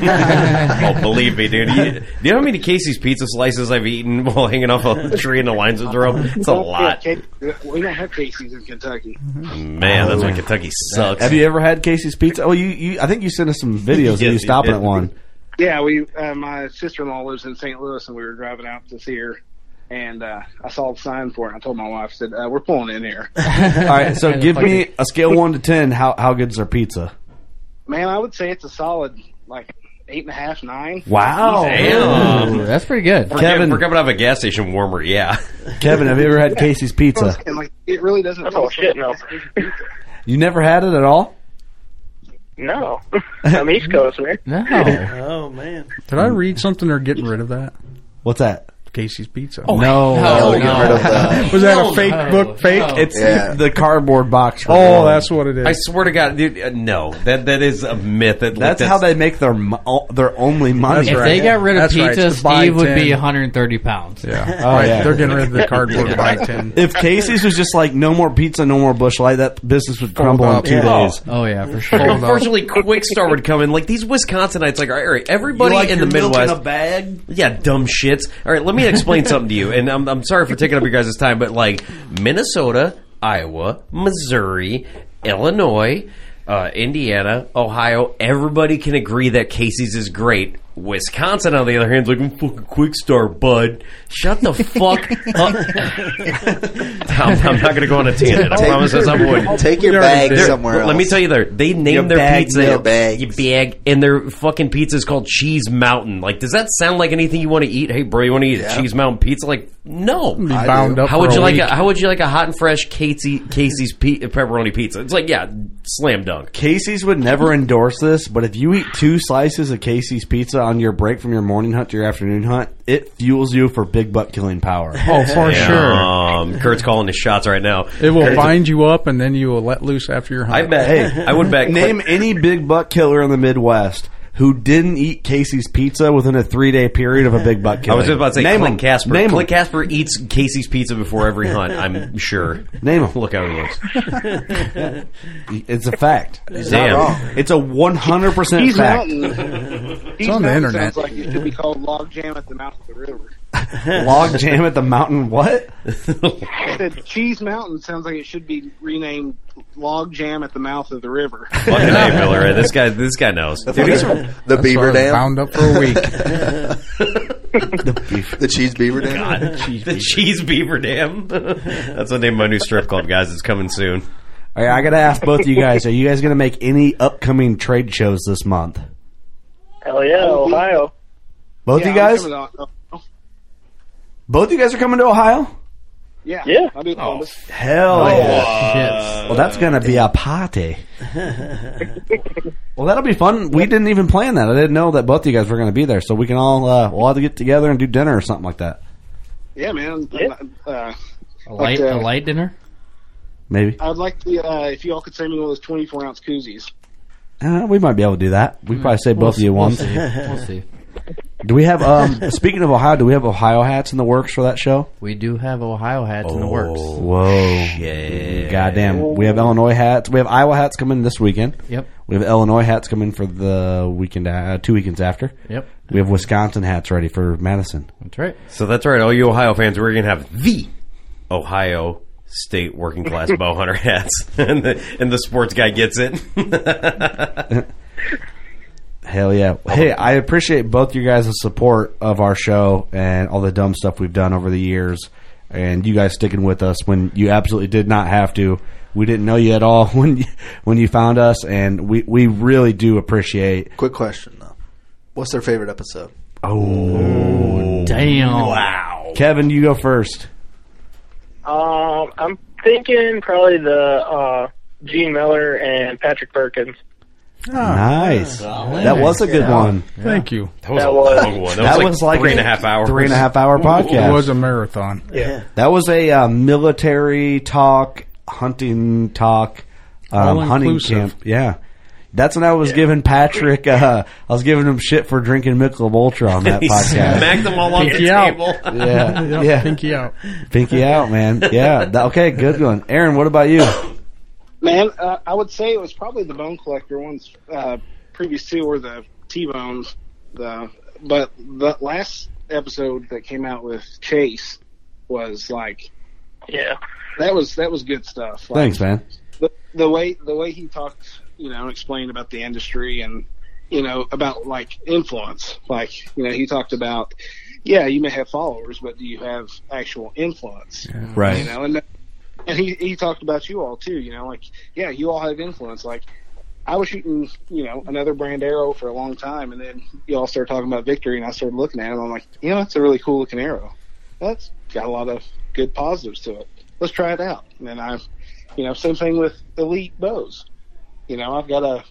Oh, believe me, dude. You, do you know how many Casey's pizza slices I've eaten while hanging off a tree in the linesman's rope? It's a lot. We don't have Casey's in Kentucky. Man, that's why Kentucky sucks. have you ever had Casey's Pizza? Oh, you, you I think you sent us some videos of Yes, you you stopping did. at one. Yeah, we. Uh, my sister-in-law lives in Saint Louis, and we were driving out to see her. And uh, I saw the sign for it. And I told my wife, I said, uh, "We're pulling in here." All right, so give me a scale one to ten. How how good's their pizza? Man, I would say it's a solid like eight and a half, nine. Wow, Damn. Ooh, that's pretty good. For, Kevin- for coming out of a gas station warmer, yeah. Kevin, have you ever had Casey's Pizza? And like, it really doesn't. That's all taste shit, like no. pizza. You never had it at all? No, I'm East Coast, man. No. Oh man. Did I read something? They're getting rid of that. What's that? Casey's Pizza. Oh, No. no, Oh, get rid of that. Was that No, a fake no, book? Fake? no. It's Yeah. the cardboard box. for Oh, one. that's what it is. I swear to God, dude, uh, no, that that is a myth. That, like, That's how they make their mo- their only money. That's If right. they got rid of That's right. pizza, It's the buy Steve would ten. be one hundred thirty pounds. Yeah. Oh, Right, yeah. They're getting rid of the cardboard by ten. If Casey's was just like no more pizza, no more Busch Light, that business would crumble up. in two Yeah. days. Oh, yeah, for sure. Fold up. Unfortunately, Quick Star would come in. Like, these Wisconsinites, like, all right, everybody You like in the your milk Midwest. in a bag? Yeah, dumb shits. All right, let me explain something to you. And I'm, I'm sorry for taking up your guys' time, but like Minnesota, Iowa, Missouri, Illinois, uh, Indiana, Ohio, everybody can agree that Casey's is great. Wisconsin, on the other hand, is like, I'm fucking Quick Star, bud. Shut the fuck up. I'm, I'm not going to go on a tangent. I Take- promise as I would. Take your You're bag already somewhere They're- else. Let me tell you, there they name Your their bag, pizza. your bags. You bag, and their fucking pizza is called Cheese Mountain. Like, does that sound like anything you want to eat? Hey, bro, you want to eat Yeah. a Cheese Mountain pizza? Like, no. Be I bound do. up How for would a you like week. a How would you like a hot and fresh Casey, Casey's pe- pepperoni pizza? It's like, yeah, slam dunk. Casey's would never endorse this, but if you eat two slices of Casey's pizza on your break from your morning hunt to your afternoon hunt, it fuels you for big butt killing power. Oh, for sure. Um, Kurt's calling his shots right now. It will Kurt's- bind you up, and then you will let loose after your hunt. I bet. Hey, I would bet. Name any big butt killer in the Midwest who didn't eat Casey's pizza within a three day period of a big butt I killing. was just about to say Name Clint 'em. Casper. Name 'em. Clint Casper eats Casey's pizza before every hunt. I'm sure. Name 'em. Look how he looks. It's a fact. Damn. It's a one hundred percent Cheese fact. Mountain. Cheese on the Mountain internet. Sounds like it should be called Log Jam at the mouth of the river. Log jam at the mountain. What? I said Cheese Mountain sounds like it should be renamed Log Jam at the mouth of the river. Fucking A, Miller. This guy, this guy knows. Dude, he's from, the That's beaver why I was dam. bound up for a week. The cheese beaver dam. God, the Cheese Beaver Dam. That's the name of my new strip club, guys. It's coming soon. All right, I got to ask both of you guys: are you guys going to make any upcoming trade shows this month? Hell yeah, Ohio. Both Yeah, you guys? I'm coming to- oh, Both you guys are coming to Ohio? yeah, Yeah. I'll do Columbus. Hell yeah! Shit. Well, that's going to be a party. Well, that'll be fun. We didn't even plan that. I didn't know that both of you guys were going to be there, so we can all uh, we'll have to get together and do dinner or something like that. Yeah, man. Yeah. Uh, A light, But, uh, a light dinner? Maybe I'd like to, uh, if y'all could send me one of those twenty-four ounce koozies. uh, we might be able to do that. We could probably say both of you We'll once. see. We'll see. Do we have? Um, speaking of Ohio, do we have Ohio hats in the works for that show? We do have Ohio hats in the works. Whoa! Shit. Goddamn! We have Illinois hats. We have Iowa hats coming this weekend. Yep. We have Illinois hats coming for the weekend, uh, two weekends after. Yep. We have Wisconsin hats ready for Madison. That's right. So that's right, all you Ohio fans. We're gonna have the Ohio State working class bow hunter hats, and the and the sports guy gets it. Hell yeah! Hey, I appreciate both you guys' support of our show and all the dumb stuff we've done over the years, and you guys sticking with us when you absolutely did not have to. We didn't know you at all when you, when you found us, and we, we really do appreciate. Quick question though. What's their favorite episode? Oh, Damn. Wow. Kevin, you go first. Um, I'm thinking probably the uh, Gene Miller and Patrick Perkins. Nice. That was a good one. Thank you. That was That a was- long one. That, That was, was like like three a and a half hours. Three and a half hour podcast. It was a marathon. Yeah. That was a uh, military talk, hunting talk, um, All hunting inclusive. camp. Yeah. That's when I was giving Patrick, uh, I was giving him shit for drinking Michelob Ultra on that He podcast. smacked them all off the Pinky out. table. Yeah. Yep, Yeah. Pinky out. Pinky out, man. Yeah. That- okay, good one. Aaron, what about you? Man, uh, I would say it was probably the Bone Collector ones. Uh, previous two were the T-Bones. The but the last episode that came out with Chase was like, Yeah. that was that was good stuff. Like, Thanks, man. The, the way the way he talked, you know, explained about the industry and you know about like influence. Like you know, he talked about, yeah, you may have followers, but do you have actual influence? Right. You know, and and he he talked about you all too. You know, like yeah, you all have influence. Like I was shooting, you know, another brand arrow for a long time, and then you all started talking about Victory, and I started looking at it. And I'm like, you know, that's a really cool looking arrow. That's got a lot of good positives to it. Let's try it out. And then I, you know, same thing with Elite bows. You know, I've got a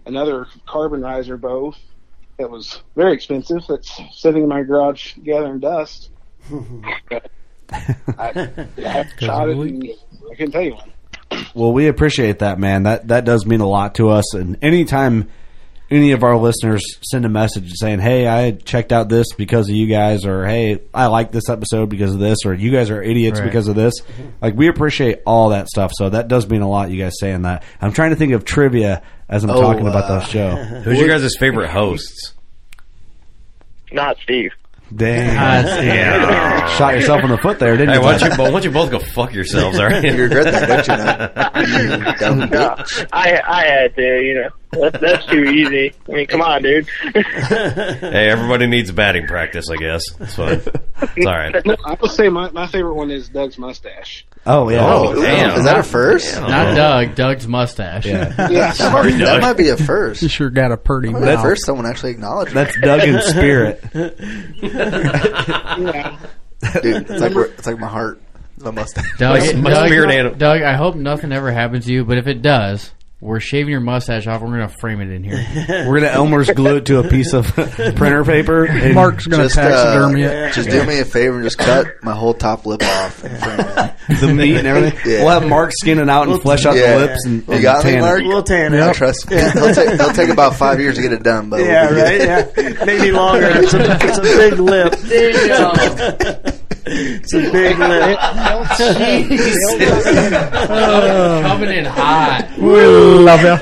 another carbon riser bow that was very expensive that's sitting in my garage gathering dust. But I, I shot it and I couldn't tell you one. Well, we appreciate that, man. That that does mean a lot to us. And anytime any of our listeners send a message saying, hey, I checked out this because of you guys, or hey, I like this episode because of this, or you guys are idiots Right. because of this, like, we appreciate all that stuff. So that does mean a lot, you guys saying that. I'm trying to think of trivia as I'm Oh, talking about uh, the show. Who's your guys' favorite hosts? Not Steve. Dang. Uh, Yeah. Shot yourself in the foot there, didn't Hey, you? why don't you, bo- why don't you both go fuck yourselves, all right? You regret that, don't you? Know? You dumb No, bitch. I I had to, you know. That's, that's too easy. I mean, come on, dude. Hey, everybody needs batting practice, I guess. It's fine. It's all right. No, I will say my, my favorite one is Doug's mustache. Oh, yeah. Oh, damn. Is that a first? Not Doug. Doug's mustache. Yeah. Yeah. Sorry, That Doug. might be a first. You sure got a pretty That might be mouth. the first someone actually acknowledged That's Doug in spirit. Yeah. Dude, it's like, it's like my heart. My mustache. Doug, My- my Doug, spirit animal. Doug, I hope nothing ever happens to you, but if it does, we're shaving your mustache off. We're going to frame it in here. We're going to Elmer's glue it to a piece of printer paper. And Mark's going to Just, uh, taxidermy it. just do me a favor and just cut my whole top lip off and frame it. the meat and everything. Yeah. We'll have Mark skin it out and flesh out Yeah. the lips. And, You and got me, tan it. Mark? We'll tan I it. trust me. It'll take, it'll take about five years to get it done, but Yeah, we'll be right. good. Yeah, maybe longer. It's a, it's a big lip. It's a big lip. Coming in hot. We love you.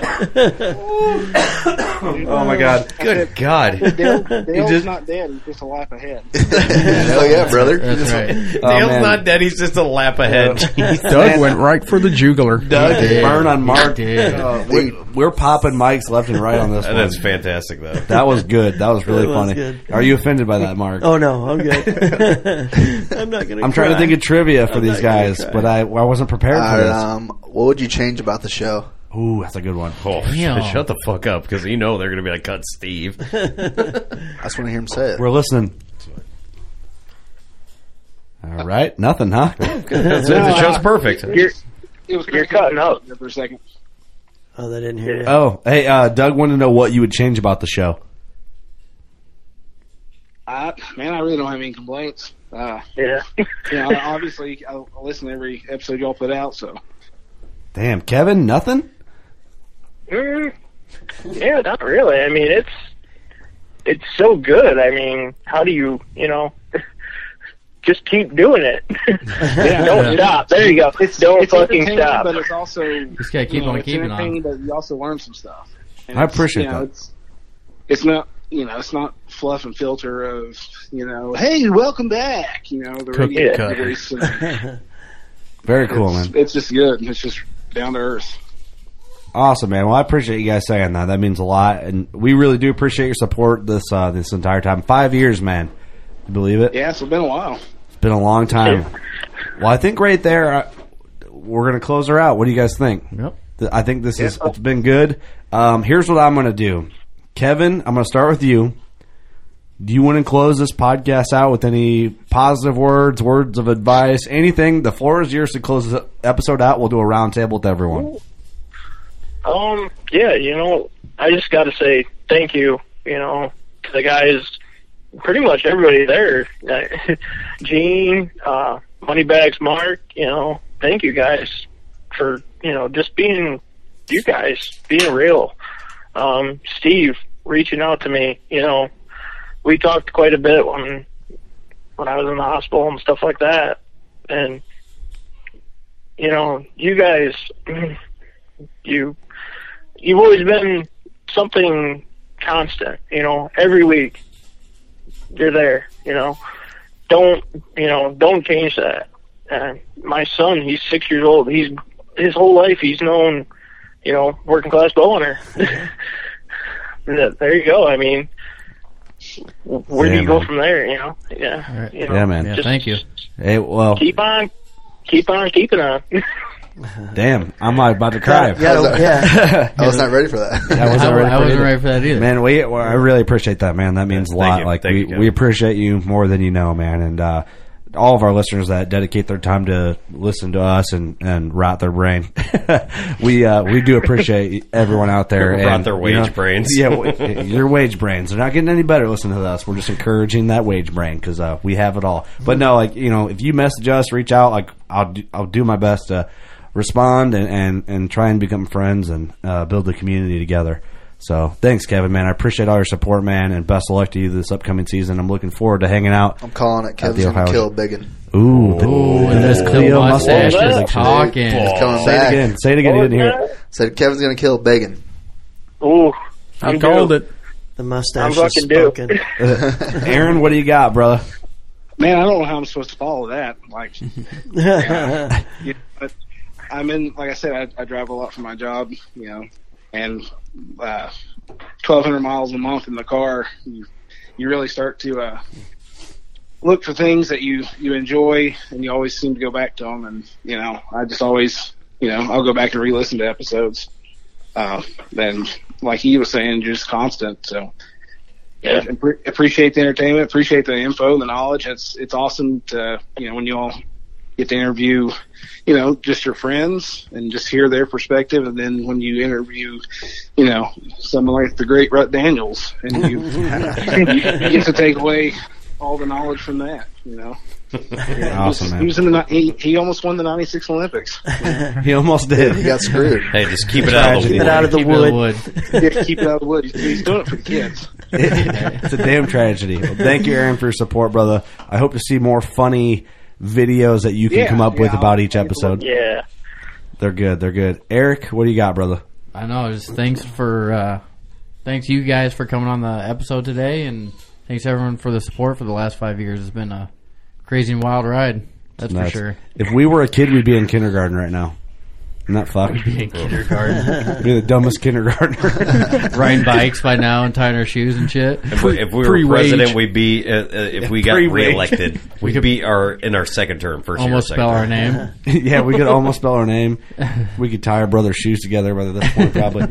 Oh, my God. Good God. Dale, Dale's just- not dead. He's just a lap ahead. Hell yeah, brother. That's right. Oh, Dale's man. not dead. He's just a lap ahead. Doug went right for the jugular. Doug did. burn on Mark. He did. Uh, we're, we're popping mics left and right on this one. That's fantastic, though. That was good. That was really That was funny. good. Are you offended by that, Mark? Oh no, I'm good. I'm not gonna. I'm trying to cry. think of trivia for I'm these not gonna guys, cry. but I, I wasn't prepared All for right, this. um, what would you change about the show? Ooh, that's a good one. Oh, Damn. shut the fuck up, because you know they're going to be like, cut Steve. I just want to hear him say it. We're listening. All right, nothing, huh? That's it. The show's perfect. You're It was You're cutting up. there for a second. Oh, they didn't hear you. Oh, hey, uh, Doug wanted to know what you would change about the show. I, man, I really don't have any complaints. Uh, yeah. you know, obviously, I, I listen to every episode y'all put out, so. Damn, Kevin, nothing? Mm, yeah, not really. I mean, it's it's so good. I mean, how do you, you know, just keep doing it. Don't stop. There you go. It's, Don't it's fucking entertaining, stop. But it's also Just gotta keep you know, on it's keeping entertaining, on. But you also learn some stuff. And I it's, appreciate you know, that. It's, it's not you know it's not fluff and filter of you know hey welcome back you know the Cookie radio cut. voice and Very cool, it's, man. it's just good. It's just down to earth. Awesome, man. Well, I appreciate you guys saying that. That means a lot, and we really do appreciate your support this uh, this entire time. Five years, man. You believe it? Yeah, it's been a while. It's been a long time. Well, I think right there, uh, we're going to close her out. What do you guys think? Yep. Th- I think this is it's been good. Um, here's what I'm going to do, Kevin. I'm going to start with you. Do you want to close this podcast out with any positive words, words of advice, anything? The floor is yours to close the episode out. We'll do a round table with everyone. Um, yeah, you know, I just got to say thank you, you know, to the guys, pretty much everybody there. Uh, Gene, uh, Moneybags Mark, you know, thank you guys for, you know, just being you guys, being real. Um, Steve reaching out to me, you know, we talked quite a bit when when I was in the hospital and stuff like that. And, you know, you guys, you, you've always been something constant, you know, every week you're there, you know, don't, you know, don't change that. And my son, he's six years old. He's, his whole life he's known, you know, working class bow hunter. There you go. I mean, where Yeah, do you go man. from there, you know? Yeah. Right. You know, Yeah, man. Yeah, just thank you. Hey, well, Keep on, keep on keeping on. damn, I'm like about to cry. Yeah, yeah. I was not ready for that. I wasn't I, ready I for wasn't it. ready for that either. Man, we well, I really appreciate that, man. That means a Thank lot. you. Like Thank we, you, Kevin. we appreciate you more than you know, man. And uh, all of our listeners that dedicate their time to listen to us and, and rot their brain. we uh, we do appreciate everyone out there. Rot and, their you wage know, brains. Yeah, your wage brains. They're not getting any better listening to us. We're just encouraging that wage brain because uh, we have it all. But no, like, you know, if you message us, reach out. Like, I'll do, I'll do my best to respond and, and, and try and become friends and uh, build a community together. So thanks, Kevin, man. I appreciate all your support, man, and best of luck to you this upcoming season. I'm looking forward to hanging out. I'm calling it. Kevin's going to kill Biggin. Ooh, the, Ooh, and this Cleo mustache is talking. He's coming Say back. it again. Say it again. You didn't hear it. Said Kevin's going to kill Biggin. Ooh, I I'm called due. it. The mustache I'm is fucking due. spoken. Aaron, what do you got, brother? Man, I don't know how I'm supposed to follow that. Like, yeah, you know, but I'm in. Like I said, I, I drive a lot for my job, you know, and uh, twelve hundred miles a month in the car. You, you really start to uh, look for things that you you enjoy, and you always seem to go back to them. And you know, I just always, you know, I'll go back and re-listen to episodes. Uh, then, like he was saying, just constant. So. Yeah, Appre- appreciate the entertainment, appreciate the info, the knowledge. It's it's awesome to, you know, when you all get to interview, you know, just your friends and just hear their perspective, and then when you interview, you know, someone like the great Rut Daniels, and you, you get to take away all the knowledge from that, you know. Yeah, awesome, he was, man. he was in the he, he almost won the ninety-six Olympics. He almost did. He got screwed. Hey, just keep it out of the Keep wood. it out of the Keep it in the wood. wood. Yeah, keep it out of the wood. He's, he's doing it for the kids. It's a damn tragedy. Well, thank you, Aaron, for your support, brother. I hope to see more funny videos that you can Yeah, come up with yeah, about I'll- each episode. Yeah. They're good. They're good. Eric, what do you got, brother? I know. Just thanks for uh, thanks you guys for coming on the episode today, and thanks everyone for the support for the last five years. It's been a crazy and wild ride. That's Nuts. for sure. If we were a kid, we'd be in kindergarten right now. Isn't that fucked? We'd be in kindergarten. We'd be the dumbest kindergartner. Riding bikes by now and tying our shoes and shit. If we, if we were Pre-wage. president, we'd be. Uh, uh, if we got Pre-wage. reelected, we'd be our in our second term. First Almost year, spell second our term. name. Yeah, we could almost spell our name. We could tie our brother's shoes together by this point, probably.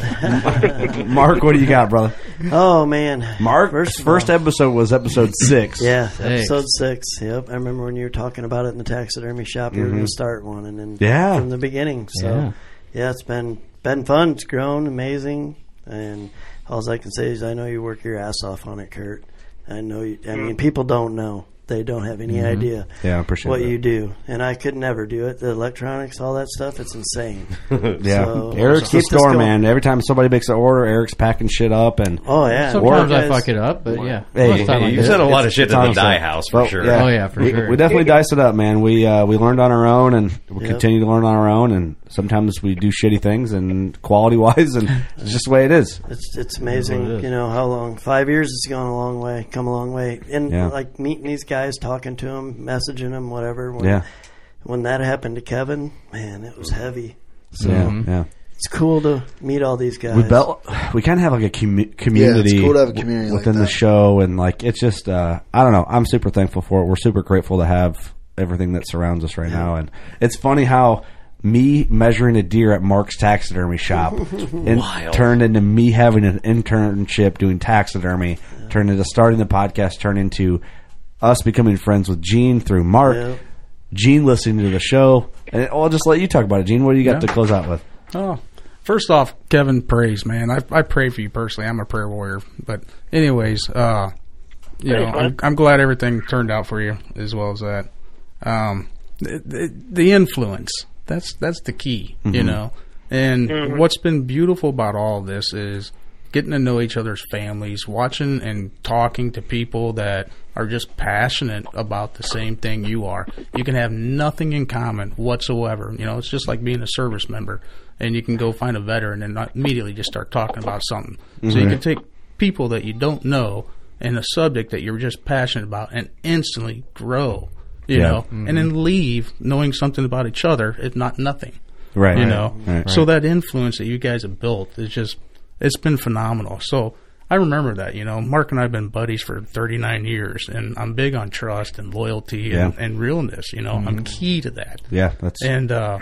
Mark, what do you got, brother? Oh man, Mark, First first, of all- episode was episode six. Yeah, Six. episode six. Yep, I remember when you were talking about it in the taxidermy shop. You were Mhm. going to start one, and then Yeah. from the beginning. So Yeah. yeah. it's been been fun. It's grown amazing, and all I can say is I know you work your ass off on it, Kurt. I know you. I mean, people don't know. They don't have any Mhm. idea Yeah, I appreciate what that. you do, and I could never do it. The electronics, all that stuff, it's insane. Yeah, So, Eric's keep the this store going. man. Every time somebody makes an order, Eric's packing shit up, and Oh yeah, Sometimes Or I guys- fuck it up, but yeah. Hey, Most time I you do. said a lot of It's- shit it's in the honestly- die house for Well, sure. Oh, yeah, for we, sure. We definitely dice it up, man. We uh, we learned on our own, and we Yep. continue to learn on our own. And sometimes we do shitty things, and quality wise, and it's just the way it is. It's it's amazing, That's what it is. you know, how long five years has gone a long way, come a long way, and Yeah. like meeting these guys, talking to them, messaging them, whatever. When, Yeah. when that happened to Kevin, man, it was heavy. So Yeah, yeah. it's cool to meet all these guys. We built. We kind of have like a commu- community. cool to have a community like within the that. show, and like it's just. Uh, I don't know. I'm super thankful for it. We're super grateful to have everything that surrounds us right now, and it's funny how me measuring a deer at Mark's taxidermy shop and Wild. turned into me having an internship doing taxidermy, turned into starting the podcast, turned into us becoming friends with Gene through Mark, Yeah. Gene listening to the show, and I'll just let you talk about it, Gene. What do you got Yeah. to close out with? Oh, first off, Kevin prays, man. I I pray for you personally. I'm a prayer warrior. But anyways, uh, you know, Thanks, I'm, man. I'm glad everything turned out for you as well as that. Um, the, the, the influence that's that's the key, you Mhm. know. And Mhm. what's been beautiful about all of this is getting to know each other's families, watching and talking to people that are just passionate about the same thing you are. You can have nothing in common whatsoever. You know, it's just like being a service member, and you can go find a veteran and not immediately just start talking about something. So you Mhm. can take people that you don't know and a subject that you're just passionate about and instantly grow, you Yeah. know, and then leave knowing something about each other, if not nothing. Right. You Right. know, Right. so that influence that you guys have built is just, it's been phenomenal. So I remember that, you know, Mark and I have been buddies for thirty-nine years, and I'm big on trust and loyalty and, Yeah. and realness. You know, I'm key to that. Yeah, that's And uh,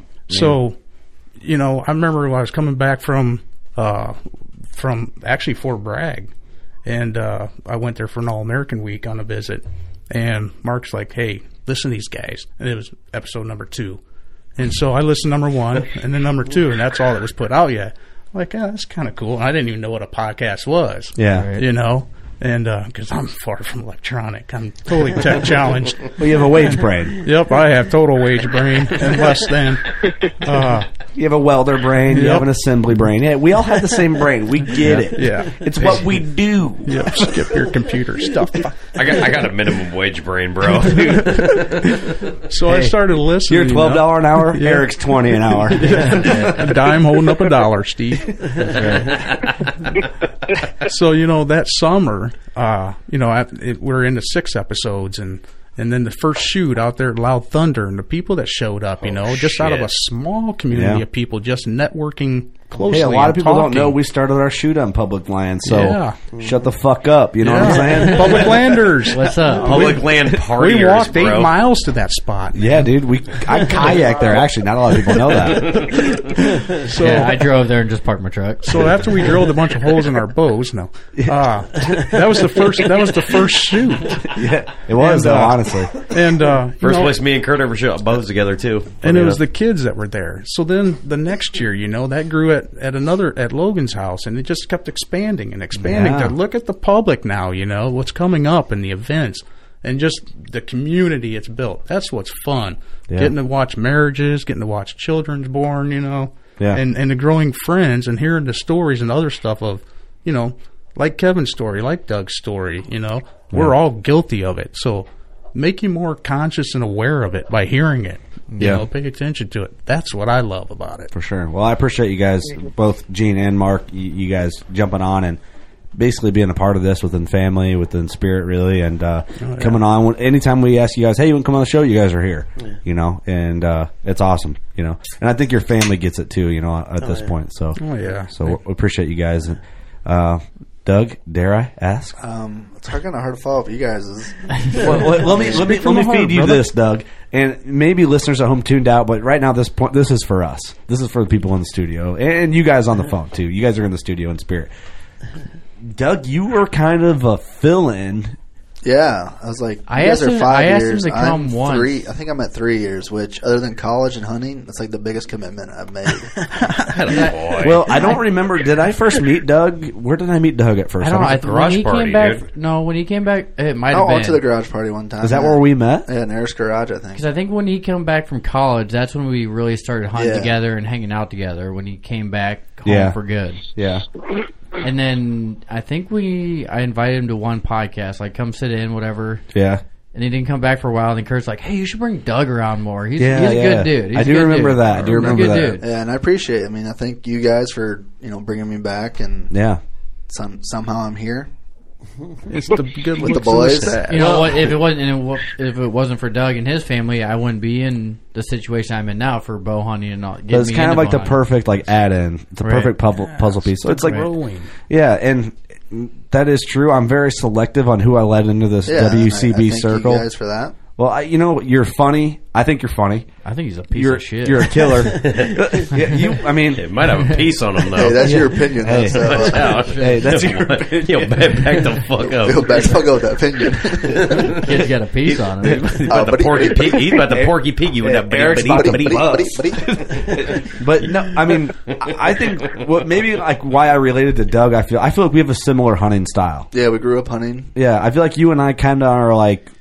so, you know, I remember when I was coming back from uh, from actually Fort Bragg, and uh, I went there for an All American week on a visit. and Mark's like, "Hey, listen to these guys," and it was episode number two, and so I listened to number one and then number two, and that's all that was put out yet. I'm like, yeah, that's kind of cool. And I didn't even know what a podcast was. Yeah, you know. And because uh, I'm far from electronic, I'm totally tech challenged. Well, you have a wage brain. Yep, I have total wage brain and less than. Uh, you have a welder brain. Yep. You have an assembly brain. Yeah, we all have the same brain. We get yeah, it. Yeah, it's what we do. Yep, skip your computer stuff. I got I got a minimum wage brain, bro. So hey, I started listening. You're twelve dollars you know? an hour. Yeah. Eric's twenty an hour. Yeah. A dime holding up a dollar, Steve. So you know that summer. Uh, you know, I, it, we're into six episodes, and and then the first shoot out there at Loud Thunder, and the people that showed up, you know, oh, just shit. out of a small community yeah. of people, just networking closely. Hey, a lot of people talking. don't know we started our shoot on public land, so yeah. shut the fuck up. You know yeah. what I'm saying? Public landers. What's up? Public we, land partiers, We walked bro. eight miles to that spot. Man. Yeah, dude. We I kayak there. Actually, not a lot of people know that. So yeah, I drove there and just parked my truck. So after we drilled a bunch of holes in our bows, no, uh, that was the first. That was the first shoot. Yeah, it was and, though, uh, honestly. And uh, first know, place me and Kurt ever shot bows together too. And it was know. the kids that were there. So then the next year, you know, that grew at, at another at Logan's house, and it just kept expanding and expanding. Yeah. To look at the public now, you know, what's coming up and the events. And just the community it's built. That's what's fun. Yeah. Getting to watch marriages, getting to watch children's born, you know. Yeah. And and the growing friends and hearing the stories and other stuff of, you know, like Kevin's story, like Doug's story, you know. Yeah. We're all guilty of it. So make you more conscious and aware of it by hearing it. You Yeah. know, pay attention to it. That's what I love about it. For sure. Well, I appreciate you guys, both Gene and Mark, you, you guys jumping on and basically being a part of this within family, within spirit, really, and uh, Oh, yeah. coming on. Anytime we ask you guys, hey, you want to come on the show? You guys are here, Yeah. you know, and uh, it's awesome, you know. And I think your family gets it too, you know, at Oh, this yeah. point. So, Oh, yeah. So we appreciate you guys. And, uh, Doug, dare I ask? Um, it's hard, kind of hard to follow up you guys. Is well, let, let me let me let me feed you this, Doug, and maybe listeners at home tuned out. But right now, this point, this is for us. This is for the people in the studio, and you guys on the phone too. You guys are in the studio in spirit. Doug, you were kind of a fill-in. Yeah, I was like, you I guys asked are him- five I asked him years. to come I'm once. three. I think I'm at three years, which other than college and hunting, that's like the biggest commitment I've made. Boy. Well, I don't remember. Did I first meet Doug? Where did I meet Doug at first? I don't know. I the th- garage when he party, came back, dude. no, when he came back, it might I have been. went to the garage party one time. Is that yeah. where we met? Yeah, in Eric's garage, I think. Because I think when he came back from college, that's when we really started hunting Yeah. together and hanging out together. When he came back home Yeah. for good, Yeah. and then I think we I invited him to one podcast, like come sit in, whatever. Yeah. And he didn't come back for a while. And then Kurt's like, "Hey, you should bring Doug around more. He's, Yeah, he's a yeah. good dude. He's I a do good remember dude. that. I do He's a remember good that. dude." Yeah, and I appreciate it. I mean, I thank you guys for, you know, bringing me back, and Yeah. some, somehow I'm here. It's the good With the looks and boys. stash. You know what? If it wasn't and it wa- if it wasn't for Doug and his family, I wouldn't be in the situation I'm in now for bow hunting and all. But it's kind of like the perfect like add-in. It's a Right. perfect puzzle puzzle piece. So it's like, growing. yeah, and that is true. I'm very selective on who I let into this Yeah, W and C B I, I thank circle. you guys for that. Well, I, you know, you're funny. I think you're funny. I think he's a piece You're of shit. you're a killer. Yeah, you, I mean, It might have a piece on him though. Hey, that's your opinion. Hey. That's, uh, Watch out. Hey, that's your Yo, back, back the fuck up. Feel bad. Fuck out that opinion. Kid's got a piece on him. He's about Uh, the buddy, porky buddy, pig. He's about the porky piggy with Yeah, that Eric's bitty about bitty to bitty buddy, buzz. buddy, buddy. but no, I mean, I I think what maybe like why I related to Doug. I feel I feel like we have a similar hunting style. Yeah, we grew up hunting. Yeah, I feel like you and I kind of are like.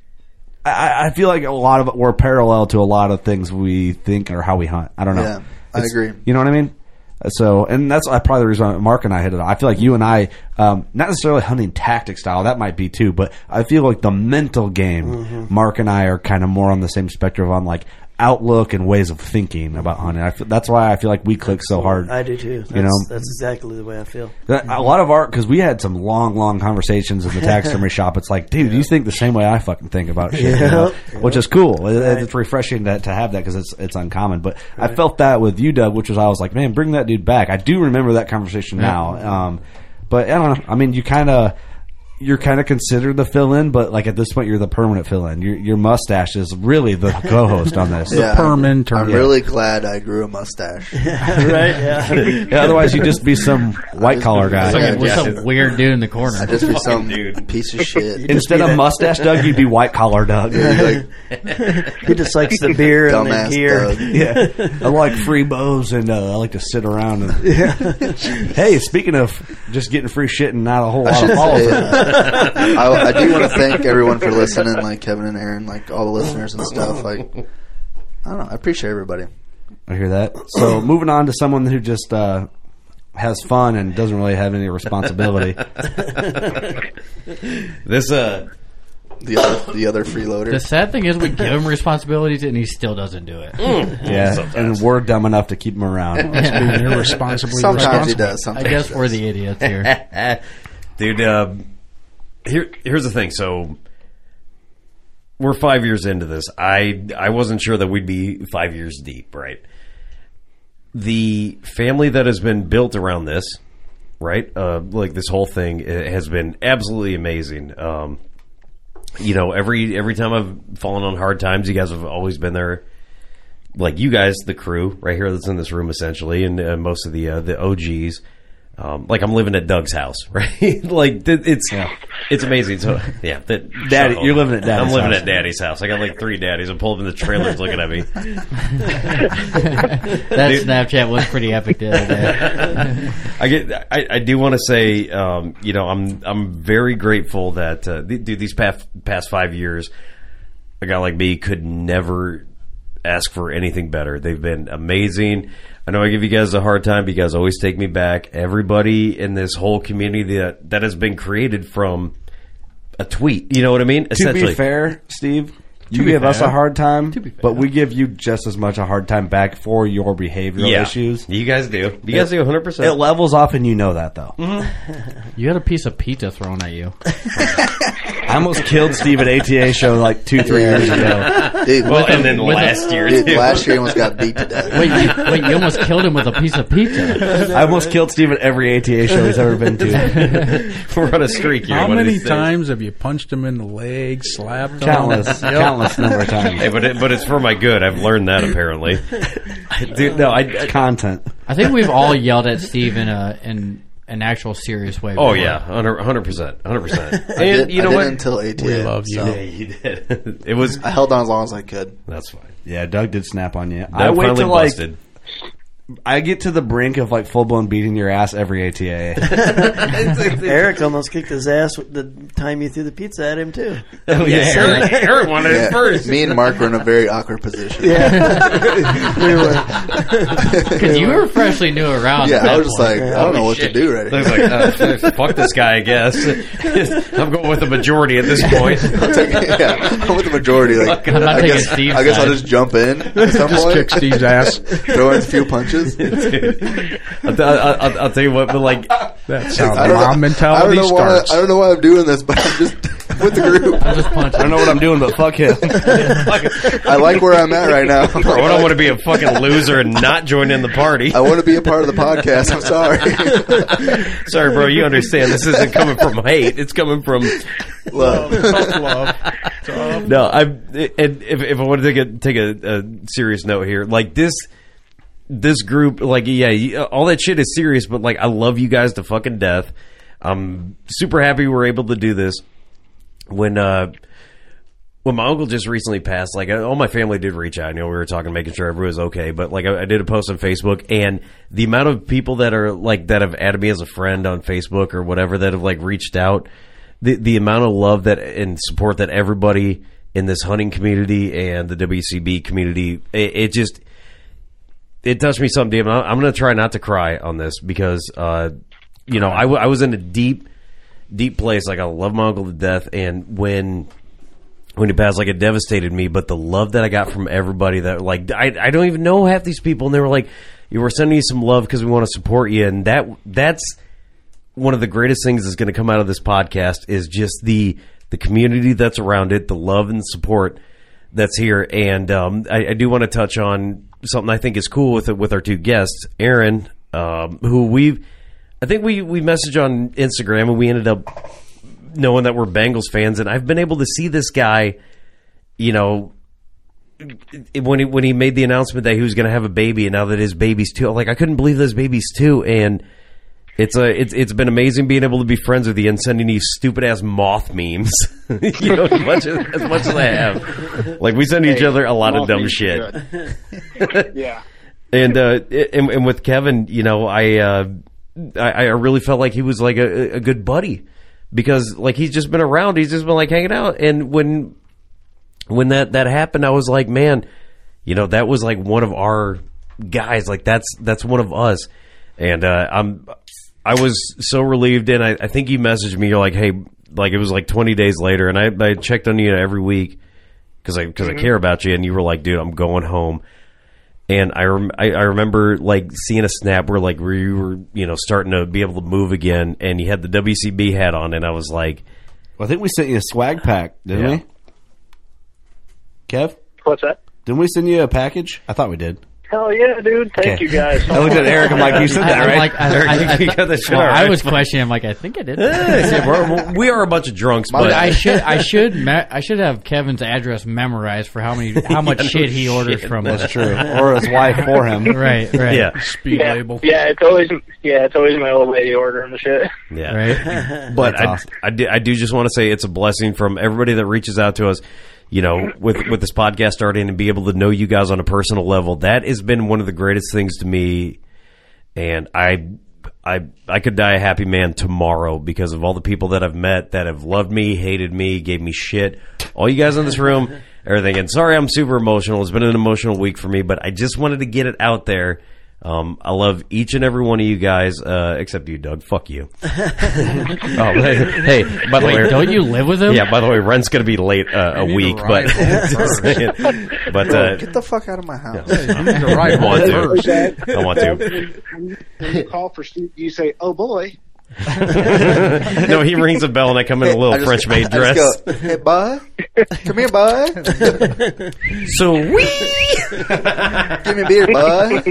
I, I feel like a lot of it, we're parallel to a lot of things we think or how we hunt. I don't know. Yeah, I It's- agree. You know what I mean? So, and that's uh, probably the reason Mark and I hit it off. I feel like you and I, um, not necessarily hunting tactic style, that might be too, but I feel like the mental game, Mm-hmm. Mark and I are kind of more on the same spectrum on like outlook and ways of thinking about hunting. I feel, that's why I feel like we click so hard. I do too. That's, You know? that's exactly the way I feel. That- A lot of our, because we had some long, long conversations in the taxidermy shop. It's like, dude, you think the same way I fucking think about shit, you know? Yeah. Which is cool. It- Right. It's refreshing to, to have that because it's it's uncommon. But I felt that with you, Doug, which was I was like, man, bring that dude back. I do remember that conversation now. Um, but I don't know. I mean, you kind of. you're kind of considered the fill-in, but like at this point, you're the permanent fill-in. Your your mustache is really the co-host on this. Yeah, the perm I'm, intern. I'm Yeah. really glad I grew a mustache. Right? Yeah. Yeah, otherwise, you'd just be some white collar guy. Yeah, With yeah. some weird dude in the corner. I'd just be some dude. piece of shit. Instead of mustache Doug, you'd be white collar Doug. Like, He just likes the beer and the dumbass gear. Doug. Yeah, I like free bows and uh, I like to sit around. And hey, speaking of just getting free shit and not a whole I lot should of follow say, uh, I, I do want to thank everyone for listening, like Kevin and Aaron, like all the listeners and stuff. Like, I don't know, I appreciate everybody. I hear that. So moving on to someone who just uh, has fun and doesn't really have any responsibility. This uh, The other, the other freeloader. The sad thing is we give him responsibilities and he still doesn't do it. Yeah, and we're dumb enough to keep him around. Being irresponsibly Sometimes he responsible. does. Sometimes I guess he we're does. the idiots here. dude. Uh, here, here's the thing. So we're five years into this. I I wasn't sure that we'd be five years deep, right? The family that has been built around this, right? Uh, like this whole thing it has been absolutely amazing. Um, you know, every every time I've fallen on hard times, you guys have always been there. Like you guys, the crew right here that's in this room, essentially, and uh, most of the uh, the O Gs. Um, like I'm living at Doug's house, right? like th- it's Yeah. it's amazing. So yeah, that, Daddy- shut up. you're living at Daddy's I'm living house. at Daddy's house. I got like three daddies. I'm pulling up in the trailers, looking at me. That Snapchat was pretty epic the other day. I get. I, I do want to say, um, you know, I'm I'm very grateful that uh, th- dude, these past past five years, a guy like me could never ask for anything better. They've been amazing. I know I give you guys a hard time, but you guys always take me back. Everybody in this whole community that that has been created from a tweet. You know what I mean? To be fair, Steve, you be give us fair. a hard time, To be fair. but we give you just as much a hard time back for your behavioral yeah, issues. you guys do. You guys do one hundred It percent. levels off, and you know that, though. You had a piece of pizza thrown at you. I almost killed Steve at A T A show like two, three years ago. Dude, Well, with and a- then with a- last year, dude, too. last year he almost got beat to death. Wait, you, wait, you almost killed him with a piece of pizza. I almost killed Steve at every A T A show he's ever been to. We're on a streak here. How one of many these days. times have you punched him in the leg, slapped him? Countless, Yep. countless number of times. Hey, but it, but it's for my good. I've learned that apparently. Dude, no, I, I Content. I think we've all yelled at Steve in a in an actual serious way. oh before. yeah, hundred percent, hundred percent. I And did, you know I what? did until A T A. We love you. so Yeah, you did. It was. I held on as long as I could. That's fine. Yeah, Doug did snap on you. Doug I wait finally till like busted. I get to the brink of like full blown beating your ass every A T A. Eric almost kicked his ass with the time you threw the pizza at him too. Oh yeah, Aaron, Aaron wanted Yeah. it first. Me and Mark were in a very awkward position. we were. Because you were freshly new around. Yeah, at that I was just point. like, I don't know what shit. to do right I was here. like, uh, fuck this guy, I guess. I'm going with the majority at this point. yeah, I'm with the majority. Like, I'm not I taking guess, Steve's I guess I'll side. just jump in at some Just point, kick Steve's ass. throw in a few punches. I'll, I'll, I'll, I'll tell you what, but like, That's how I don't, mom know, I, mentality don't know why, starts. I don't know why I'm doing this, but I'm just with the group. I'm just punching. I don't know what I'm doing, but fuck him. I like where I'm at right now. bro, I don't want to be a fucking loser and not join in the party. I want to be a part of the podcast. I'm sorry. Sorry, bro, you understand this isn't coming from hate. It's coming from Love. Tough love. no. I and if, if I want to take a take a, a serious note here, like this this group, like yeah, you- all that shit is serious, but like I love you guys to fucking death. I'm super happy we're able to do this. When uh when my uncle just recently passed, like all my family did reach out. You know, we were talking, making sure everyone was okay. But like, I, I did a post on Facebook, and the amount of people that are like that have added me as a friend on Facebook or whatever that have like reached out, the the amount of love that and support that everybody in this hunting community and the W C B community, it, it just it touched me something deep. I'm going to try not to cry on this because uh, you know I, w- I was in a deep deep place. Like I love my uncle to death, and when. When he passed, like it devastated me, but the love that I got from everybody that like I I don't even know half these people, and they were like, "You were sending you some love because we want to support you," and that that's one of the greatest things that's going to come out of this podcast is just the the community that's around it, the love and support that's here, and um, I, I do want to touch on something I think is cool with it with our two guests, Aaron, um, who we I think we we messaged on Instagram and we ended up knowing that we're Bengals fans, and I've been able to see this guy, you know, when he when he made the announcement that he was going to have a baby, and now that his baby's two, like I couldn't believe this baby's two, and it's a it's it's been amazing being able to be friends with you and sending these stupid ass moth memes, you know, as much as, as much as I have. Like we send each Hey, other a lot of moth dumb memes shit. are Yeah. And uh, and, and with Kevin, you know, I, uh, I I really felt like he was like a, a good buddy because like he's just been around, he's just been like hanging out, and when. When that, that happened, I was like, man, you know, that was like one of our guys. Like that's that's one of us, and uh, I'm I was so relieved. And I, I think you messaged me. You're like, hey, like it was like twenty days later, and I, I checked on you every week because I because mm-hmm. I care about you. And you were like, dude, I'm going home. And I, rem- I I remember like seeing a snap where like where you were you know starting to be able to move again, and you had the W C B hat on, and I was like, well, I think we sent you a swag pack, didn't yeah. we? Kev? What's that? Didn't we send you a package? I thought we did. Hell yeah, dude. Thank Okay. you guys. I looked at Eric. I'm like, you said that, I'm right? like, I, I, I, You got that shit well, all right. I was questioning. I'm like, I think I did. Yeah, we're, we are a bunch of drunks, but I should, I should, me- I should have Kevin's address memorized for how many, how much Yeah, no shit he orders shit. from us. That's true. Or his wife for him. Right, right. yeah, Speed yeah, label. yeah, it's always yeah, it's always my old lady ordering the shit. yeah. Right. But That's I, awesome. I, do, I do just want to say it's a blessing from everybody that reaches out to us. You know, with with this podcast starting and be able to know you guys on a personal level, that has been one of the greatest things to me. And I, I, I could die a happy man tomorrow because of all the people that I've met that have loved me, hated me, gave me shit. All you guys in this room, everything. And sorry, I'm super emotional. It's been an emotional week for me, but I just wanted to get it out there. Um, I love each and every one of you guys, uh, except you, Doug. Fuck you. oh, hey, hey, by the Wait, way, don't you live with him? Yeah, by the way, rent's going to be late uh, a need week, to but ride just saying. But Bro, uh, get the fuck out of my house. You need to ride I want one first. to. I want to. When you call for Steve, you say, "Oh boy." No, he rings a bell and I come in a little I just- French maid I dress. just go, hey, bud. Come here, bud. So we. Give me a beer, bud.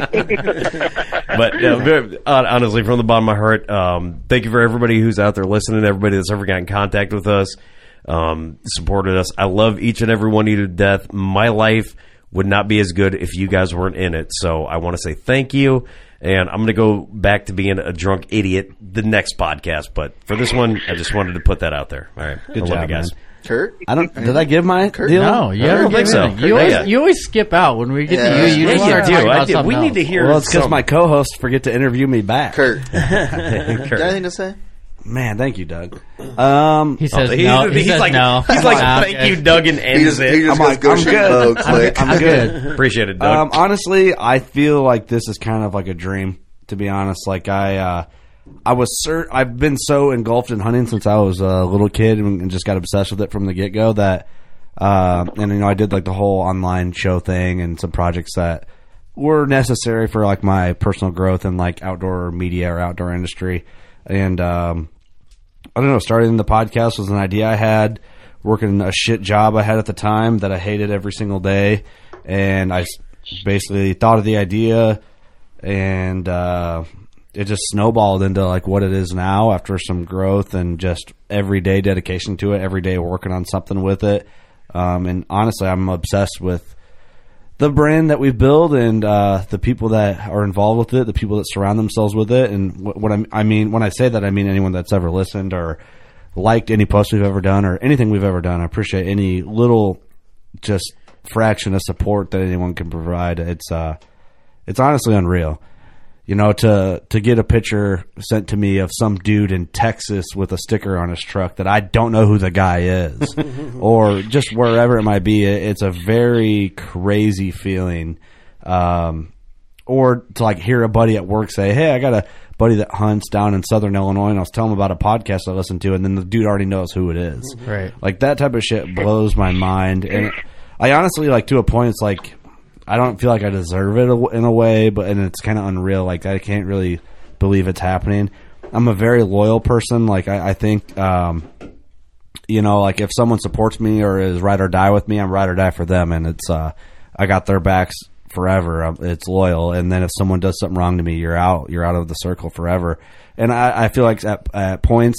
But uh, very- hon- honestly, from the bottom of my heart, um, thank you for everybody who's out there listening, everybody that's ever got in contact with us, um, supported us. I love each and every one of you to death. My life would not be as good if you guys weren't in it. So I want to say thank you. And I'm going to go back to being a drunk idiot the next podcast. But for this one, I just wanted to put that out there. All right. Good I job, love you guys. man. Kurt? I don't. Did I give my Kurt? deal? No, you I ever don't think give so. anything. You always, Yeah. you always skip out when we get Yeah. to you. You Yeah, just you start do. talking I about do. something We need else. to hear Well, it's because some- my co-hosts forget to interview me back. Kurt. You Kurt. got anything to say? Man, thank you, Doug. Um, He says Oh, he's, no. He he's says like, no. he's like, Nah, thank okay. you, Doug, and He ends just, he it. just I'm goes, like, go I'm shoot good. Bo, I'm click. good. I'm good. Appreciate it, Doug. Um, honestly, I feel like this is kind of like a dream. To be honest, like I, uh, I was cert- I've been so engulfed in hunting since I was a little kid and, and just got obsessed with it from the get go. That, uh, and you know, I did like the whole online show thing and some projects that were necessary for like my personal growth in like outdoor media or outdoor industry. And um, I don't know, starting the podcast was an idea I had. Working a shit job I had at the time that I hated every single day, and I s- basically thought of the idea. And uh, it just snowballed into like what it is now after some growth and just everyday dedication to it, every day working on something with it. Um, and honestly, I'm obsessed with the brand that we've built and uh, the people that are involved with it, the people that surround themselves with it. And what, what I, I mean, when I say that, I mean anyone that's ever listened or liked any post we've ever done or anything we've ever done. I appreciate any little just fraction of support that anyone can provide. It's uh, it's honestly unreal. You know, to to get a picture sent to me of some dude in Texas with a sticker on his truck that I don't know who the guy is, or just wherever it might be, it's a very crazy feeling. Um, or to like hear a buddy at work say, "Hey, I got a buddy that hunts down in Southern Illinois, and I was telling him about a podcast I listened to," and then the dude already knows who it is. Right. Like that type of shit blows my mind, and I honestly like to a point. It's like, I don't feel like I deserve it in a way, but and it's kind of unreal. Like I can't really believe it's happening. I'm a very loyal person. Like I, I think, um, you know, like if someone supports me or is ride or die with me, I'm ride or die for them, and it's uh, I got their backs forever. It's loyal. And then if someone does something wrong to me, you're out. You're out of the circle forever. And I, I feel like at, at points,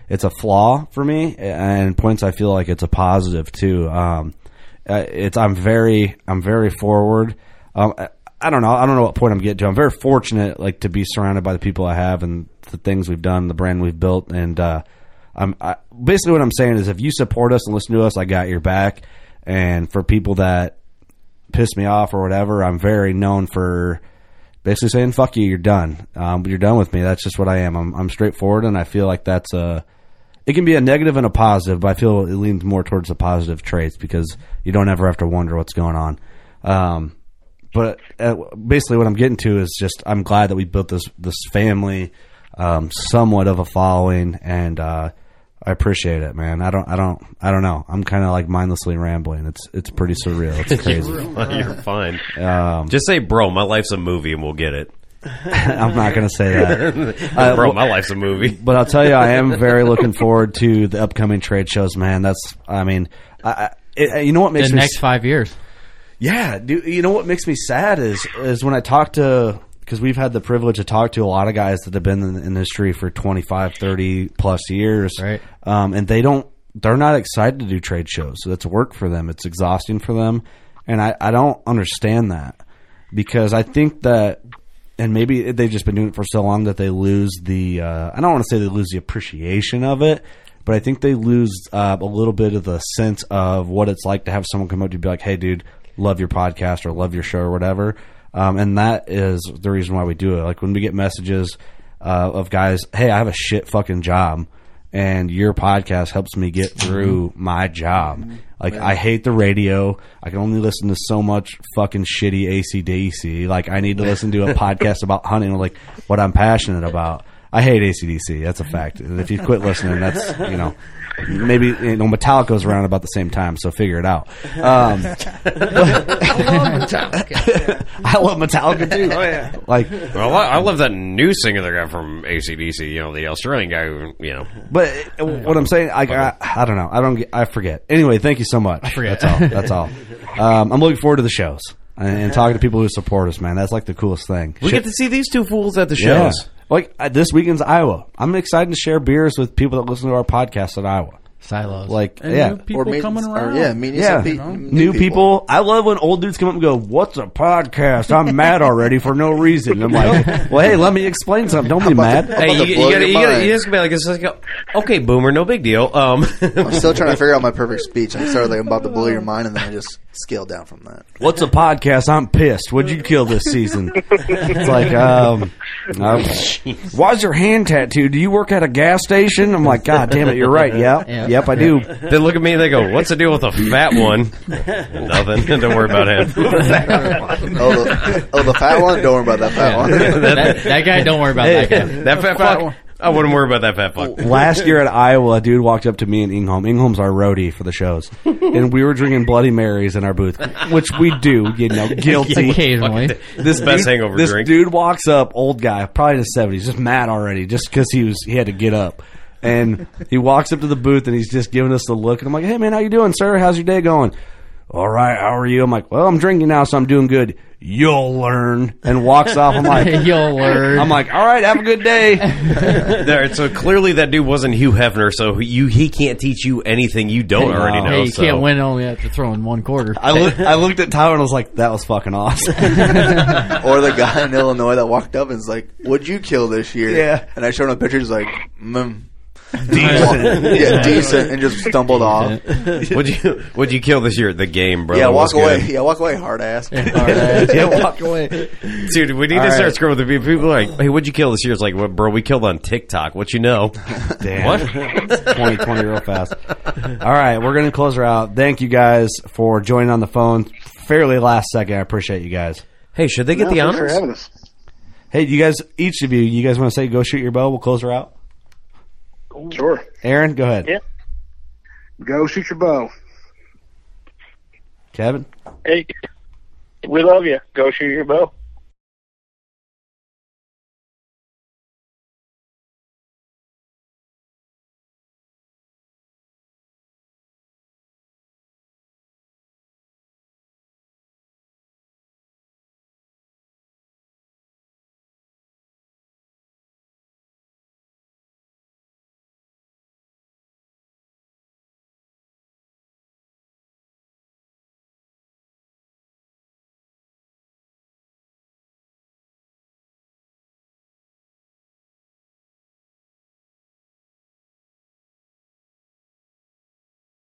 it's a flaw for me, and points I feel like it's a positive too. Um, uh, it's I'm very I'm very forward. Um, I, I don't know. I don't know what point I'm getting to. I'm very fortunate, like, to be surrounded by the people I have and the things we've done, the brand we've built, and uh, I'm I, basically what I'm saying is, if you support us and listen to us, I got your back. And for people that piss me off or whatever, I'm very known for basically saying, "Fuck you, you're done. Um, you're done with me." That's just what I am. I'm, I'm straightforward, and I feel like that's a. It can be a negative and a positive, but I feel it leans more towards the positive traits because you don't ever have to wonder what's going on. Um, But uh, basically, what I'm getting to is just I'm glad that we built this this family, um, somewhat of a following, and uh, I appreciate it, man. I don't, I don't, I don't know. I'm kind of like mindlessly rambling. It's it's pretty surreal. It's crazy. You're fine. Um, Just say, "Bro, my life's a movie," and we'll get it. I'm not going to say that. Uh, Bro, my life's a movie. But I'll tell you, I am very looking forward to the upcoming trade shows, man. That's, I mean, I, I, it, you know what makes the me next five years. Yeah, dude, you know what makes me sad is is when I talk to, because we've had the privilege to talk to a lot of guys that have been in the industry for twenty-five, thirty plus years, right? Um, and they don't, they're not excited to do trade shows. So that's work for them. It's exhausting for them, and I, I don't understand that, because I think that, and maybe they've just been doing it for so long that they lose the, uh, I don't want to say they lose the appreciation of it, but I think they lose uh, a little bit of the sense of what it's like to have someone come up to you and be like, "Hey, dude, love your podcast," or "love your show," or whatever. Um, and that is the reason why we do it. Like when we get messages uh, of guys, "Hey, I have a shit fucking job, and your podcast helps me get through my job. Like, I hate the radio. I can only listen to so much fucking shitty A C D C. Like, I need to listen to a podcast about hunting, like what I'm passionate about." I hate A C D C. That's a fact. And if you quit listening, that's, you know, maybe, you know, Metallica's around about the same time, so figure it out. Um, I love Metallica. I love Metallica too. Oh, yeah. Like, well, I love that new singer they got from A C D C. You know, the Australian guy who, you know. But what I'm saying, I, I, I don't know. I don't. Get, I forget. Anyway, thank you so much. I forget. That's all. That's all. Um, I'm looking forward to the shows and, and talking to people who support us. Man, that's like the coolest thing. We Shit. get to see these two fools at the Yeah. shows. Like uh, this weekend's Iowa. I'm excited to share beers with people that listen to our podcast at Iowa. Silos. Like, And yeah. new people Or meet- coming or, around. yeah, meeting Yeah, some pe- you know? new, new people. I love when old dudes come up and go, "What's a podcast? I'm mad already for no reason." I'm like, "Well, hey, let me explain something. Don't be mad." I'm Hey, about you, to you blow gotta, your you gotta, mind. you just be like, it's like, okay, boomer, no big deal. Um, I'm still trying to figure out my perfect speech. I started like I'm about to blow your mind, and then I just scaled down from that. What's a podcast? I'm pissed. What'd you kill this season? It's like, um, um, why's your hand tattooed? Do you work at a gas station? I'm like, God damn it, you're right. Yep, Yeah. yep, I do. they look at me and they go, "What's the deal with the fat one?" Nothing. Don't worry about him. Oh, the, oh, the fat one. Don't worry about that fat one. that, that guy, don't worry about Hey, that guy. That fat fuck. I wouldn't worry about that fat fuck. Last year at Iowa, a dude walked up to me and Ingholm. Ingholm's our roadie for the shows, and we were drinking Bloody Marys in our booth, which we do, you know, guilty. Occasionally. This Best dude, hangover this drink. dude walks up, old guy, probably in his seventies, just mad already, just because he was he had to get up. And he walks up to the booth and he's just giving us the look. And I'm like, "Hey man, how you doing, sir? How's your day going?" "All right, how are you?" I'm like, "Well, I'm drinking now, so I'm doing good." "You'll learn." And walks off. I'm like, You'll learn. I'm like, "All right, have a good day." There, so clearly that dude wasn't Hugh Hefner, so you he can't teach you anything you don't Hey, already no. know. Hey, you so. can't win only after throwing one quarter. I, look, I looked at Tyler and I was like, "That was fucking awesome." Or the guy in Illinois that walked up and was like, "What'd you kill this year?" Yeah. And I showed him pictures like, mm. Decent. Yeah, decent, and just stumbled off. What'd you What'd you kill this year? The game, bro. Yeah, walk What's away. good? Yeah, walk away, hard ass. Yeah, walk away. Dude, we need All to right. start scrolling through people. Are like, "Hey, what'd you kill this year?" It's like, "What, bro? We killed on TikTok. What you know?" Damn. What? twenty twenty real fast. All right, we're going to close her out. Thank you guys for joining on the phone. Fairly last second. I appreciate you guys. Hey, should they get No, the thanks for honors? having us. Hey, you guys, each of you, you guys want to say go shoot your bow? We'll close her out. Sure. Aaron, go ahead. Yeah. Go shoot your bow. Kevin? Hey, we love you. Go shoot your bow.